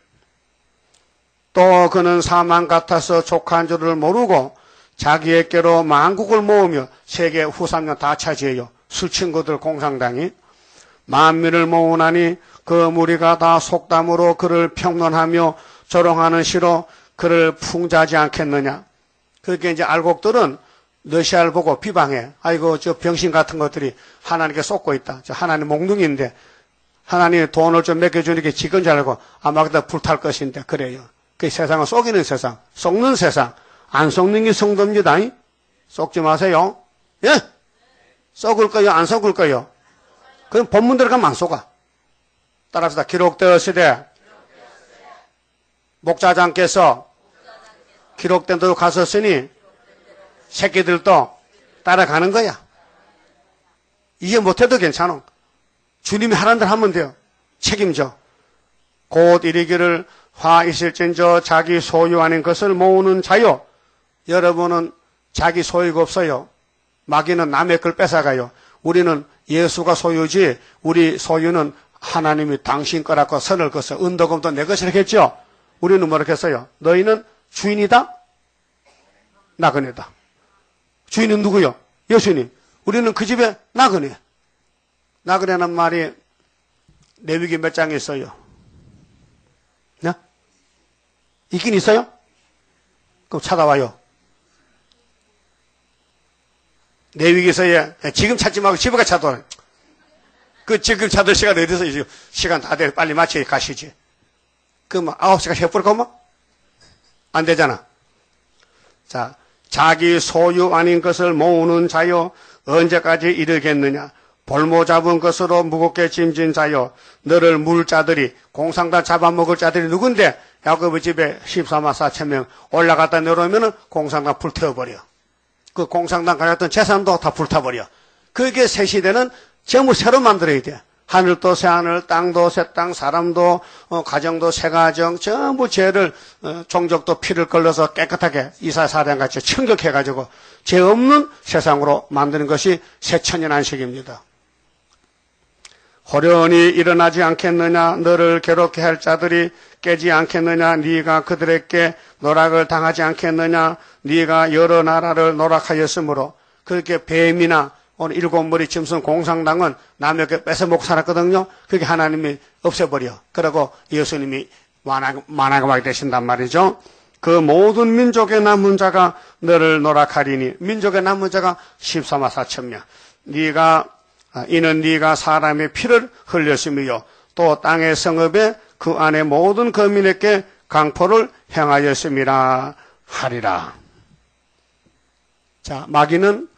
또 그는 사망 같아서 족한 줄을 모르고 자기에게로 만국을 모으며 세계 후 삼 년 다 차지해요. 술 친구들 공산당이. 만민을 모으나니 그 무리가 다 속담으로 그를 평론하며 조롱하는 시로 그를 풍자하지 않겠느냐. 그렇게 이제 알곡들은 러시아를 보고 비방해. 아이고, 저 병신 같은 것들이 하나님께 쏟고 있다. 저 하나님 몽둥이인데 하나님이 돈을 좀 맡겨주니까 지건 줄 알고 아마 그다 불탈 것인데 그래요. 그 세상은 속이는 세상, 속는 세상. 안 속는 게 성도입니다. 속지 마세요. 예? 속을 거요? 안 속을 거요? 그럼 본문대로 가면 안 속아. 따라서 기록되었으되 목자장께서 기록된 대로 갔었으니 새끼들도 따라가는 거야. 이해 못해도 괜찮아. 주님이 하라는 대로 하면 돼요. 책임져. 곧 이르기를 화 있을진저 자기 소유 아닌 것을 모으는 자요. 여러분은 자기 소유가 없어요. 마귀는 남의 걸 뺏어가요. 우리는 예수가 소유지, 우리 소유는 하나님이 당신 거라고 선을 그어서 은도금도 내 것이라고 했죠. 우리는 뭐라고 했어요? 너희는 주인이다? 나그네다. 주인은 누구요? 예수님. 우리는 그 집에 나그네. 나그네는 말이 레위기 몇 장에 있어요? 네? 있긴 있어요? 그럼 찾아와요. 레위기서에 지금 찾지 말고 집에 가 찾아와. 그 지금 찾을 시간 어디서 이제 시간 다 돼. 빨리 마치 가시지. 그럼 아홉 시간 해버릴까 뭐? 안 되잖아. 자, 자기 소유 아닌 것을 모으는 자요. 언제까지 이르겠느냐. 볼모 잡은 것으로 무겁게 짐진 자요. 너를 물 자들이, 공산당 잡아먹을 자들이 누군데? 야곱의 집에 십사만 사천 명 올라갔다 내려오면은 공산당 불태워버려. 그 공산당 가졌던 재산도 다 불타버려. 그게 새 시대는 전부 새로 만들어야 돼. 하늘도 새 하늘, 땅도 새 땅, 사람도 어, 가정도 새 가정, 전부 죄를 어, 종족도 피를 걸러서 깨끗하게 이사사량같이 청격해가지고 죄 없는 세상으로 만드는 것이 새천년 안식입니다. 호련히 일어나지 않겠느냐. 너를 괴롭게 할 자들이 깨지 않겠느냐. 네가 그들에게 노락을 당하지 않겠느냐. 네가 여러 나라를 노락하였으므로. 그렇게 뱀이나 오늘 일곱 머리 짐승 공산당은 남에게 뺏어먹고 살았거든요. 그게 하나님이 없애버려. 그리고 예수님이 만화가 되신단 말이죠. 그 모든 민족의 남은 자가 너를 노락하리니. 민족의 남은 자가 십사만 사천 명. 네가 이는 네가 사람의 피를 흘렸으며 또 땅의 성읍에 그 안에 모든 거민에게 강포를 행하였음이라 하리라. 자, 마귀는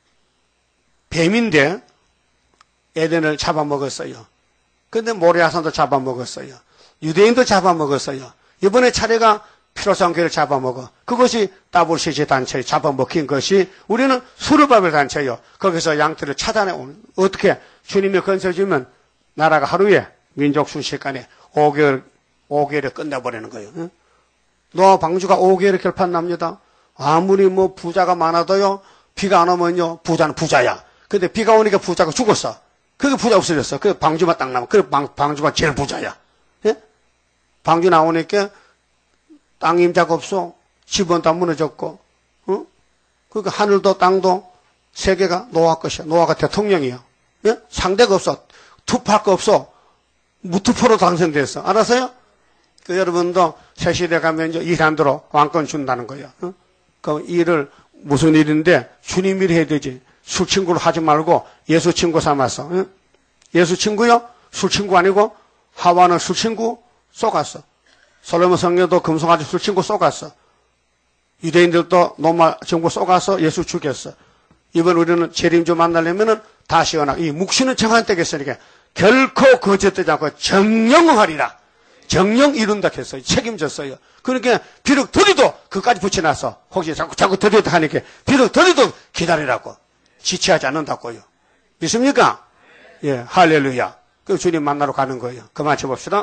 뱀인데 에덴을 잡아먹었어요. 근데 모리아산도 잡아먹었어요. 유대인도 잡아먹었어요. 이번에 차례가 피로상교를 잡아먹어. 그것이 더블유씨씨 단체에 잡아먹힌 것이 우리는 수르바벨 단체요. 거기서 양떼를 찾아내오는. 어떻게 주님이 건설 주면 나라가 하루에 민족 순식간에 오 개월, 오 개월에 끝내버리는 거예요. 응? 노아 방주가 오 개월에 결판납니다. 아무리 뭐 부자가 많아도요, 비가 안 오면요, 부자는 부자야. 근데 비가 오니까 부자가 죽었어. 그게 부자 없어졌어. 그 방주만 딱 남아. 그 방, 방주가 제일 부자야. 예? 방주 나오니까 땅 임자가 없어. 집은 다 무너졌고, 어? 그러니까 하늘도 땅도 세계가 노아 것이야. 노아가 대통령이야. 예? 상대가 없어. 투표할 거 없어. 무투표로 당선됐어. 알았어요? 그 여러분도 새 시대 가면 이제 일한대로 왕권 준다는 거야. 어? 그 일을 무슨 일인데 주님 일 해야 되지. 술 친구를 하지 말고 예수 친구 삼았어. 어? 예수 친구요? 술 친구 아니고 하와는 술 친구 쏘갔어. 솔로몬 성녀도 금송아지 술 친구 쏘갔어. 유대인들도 로마 정부 쏘가서 예수 죽였어. 이번 우리는 재림주 만나려면은 다시 연락. 이 묵시는 정한 때겠으니까 결코 거짓되지 않고 정령하리라. 정령 이룬다 했어요. 책임졌어요. 그러니까 비록 더디도 그까지 붙여놨어. 혹시 자꾸 자꾸 더디도 하니까 비록 더디도 기다리라고. 지체하지 않는다고요. 믿습니까? 예, 할렐루야. 그 주님 만나러 가는 거예요. 그만 쳐봅시다.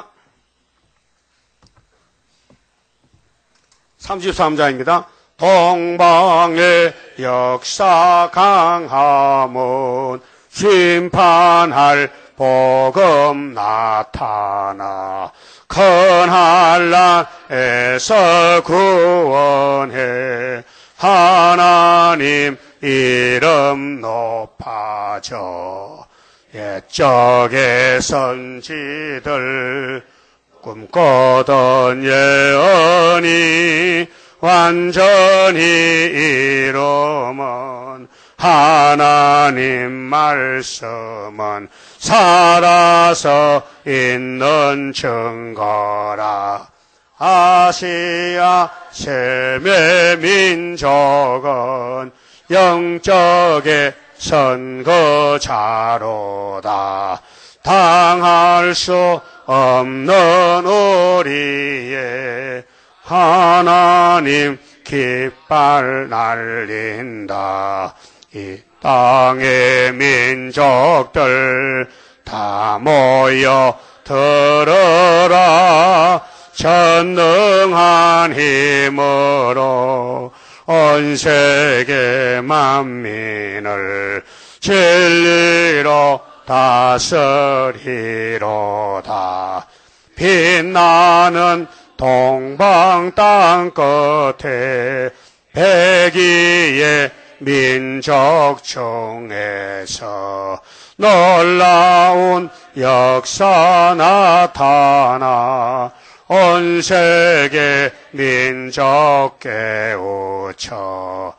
삼십삼 장입니다. 동방의 역사 강함은 심판할 복음 나타나 큰 한란에서 구원해 하나님 이름 높아져. 옛적의 선지들 꿈꾸던 예언이 완전히 이루면 하나님 말씀은 살아서 있는 증거라. 아시아 셈의 민족은 영적의 선거자로다. 당할 수 없는 우리의 하나님 깃발 날린다. 이 땅의 민족들 다 모여 들어라. 전능한 힘으로 온 세계 만민을 진리로 다스리로다. 빛나는 동방 땅 끝에 백이의 민족 중에서 놀라운 역사 나타나 온 세계 민족 깨우쳐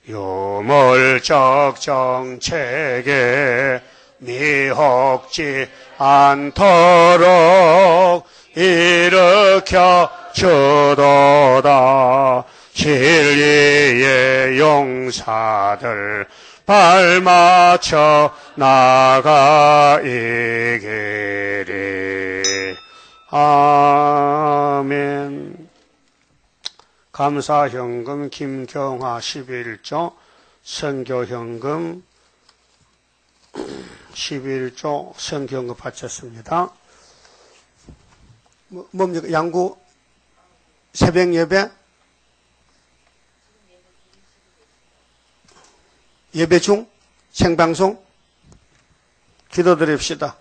유물적 정책에 미혹지 않도록 일으켜 주도다. 진리의 용사들 발맞춰 나가이기리. 아멘. 감사현금 김경화 십일조, 선교현금 십일조 선교현금 바쳤습니다. 뭐, 뭡니까? 양구 새벽 예배? 예배 중? 생방송? 기도드립시다.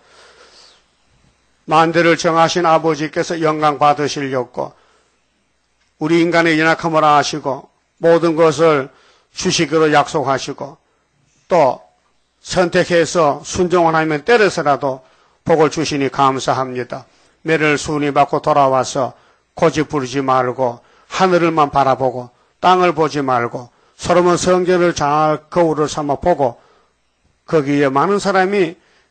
만대를 정하신 아버지께서 영광 받으시려고 우리 인간의 연약함을 아시고 모든 것을 주시기로 약속하시고 또 선택해서 순종을 하면 때려서라도 복을 주시니 감사합니다. 매를 순히 받고 돌아와서 고집 부리지 말고 하늘을만 바라보고 땅을 보지 말고 솔로몬 성전을 잘 거울을 삼아 보고 거기에 많은 사람이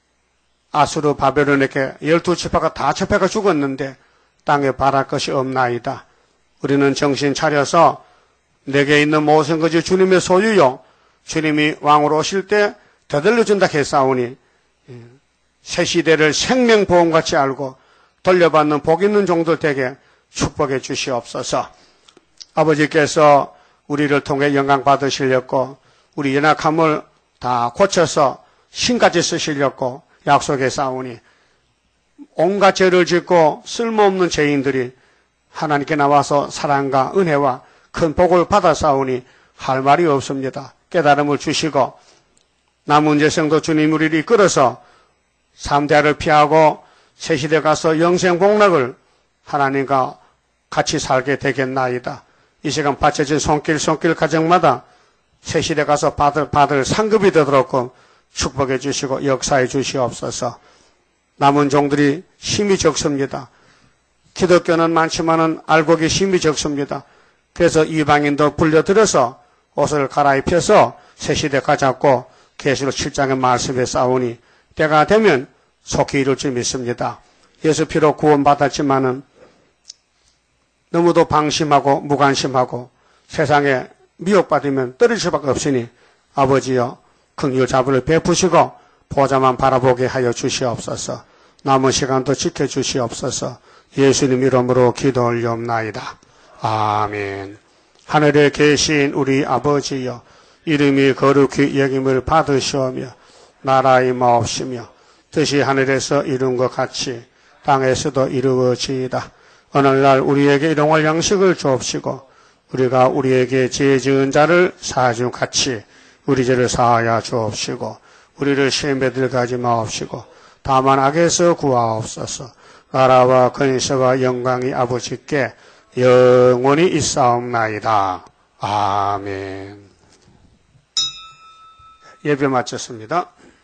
아수르 바벨론에게 열두 지파가 다 접해가 죽었는데 땅에 바랄 것이 없나이다. 우리는 정신 차려서 내게 있는 모든 것이 주님의 소유요 주님이 왕으로 오실 때 되돌려준다 했사오니 새 시대를 생명보험같이 알고 돌려받는 복 있는 종들 되게 축복해 주시옵소서. 아버지께서 우리를 통해 영광 받으시려고 우리 연약함을 다 고쳐서 신같이 쓰시려고 약속해 싸우니 온갖 죄를 짓고 쓸모없는 죄인들이 하나님께 나와서 사랑과 은혜와 큰 복을 받아 싸우니 할 말이 없습니다. 깨달음을 주시고 남은 재생도 주님 우리를 이끌어서 삼대를 피하고 새시대 가서 영생복락을 하나님과 같이 살게 되겠나이다. 이 시간 바쳐진 손길 손길 가정마다 새시대 가서 받을, 받을 상급이 되도록 축복해 주시고 역사해 주시옵소서. 남은 종들이 힘이 적습니다. 기독교는 많지만은 알곡이 힘이 적습니다. 그래서 이방인도 불려들여서 옷을 갈아입혀서 새시대 가잡고 계시록 칠 장의 말씀에 싸우니 때가 되면 속히 이룰 줄 믿습니다. 예수 피로 구원받았지만은 너무도 방심하고 무관심하고 세상에 미혹받으면 떨어질 수밖에 없으니 아버지여 긍휼 자비를 베푸시고 보좌만 바라보게 하여 주시옵소서. 남은 시간도 지켜주시옵소서. 예수님 이름으로 기도 올리옵나이다. 아멘. 하늘에 계신 우리 아버지여 이름이 거룩히 여김을 받으시오며 나라의 마옵시며 뜻이 하늘에서 이룬 것 같이 땅에서도 이루어지이다. 오늘날 우리에게 일용할 양식을 주옵시고 우리가 우리에게 죄 지은 자를 사하준 같이 우리 죄를 사하여 주옵시고 우리를 시험에 들게 하지 마옵시고 다만 악에서 구하옵소서. 나라와 권세와 영광이 아버지께 영원히 있사옵나이다. 아멘. 예배 마쳤습니다.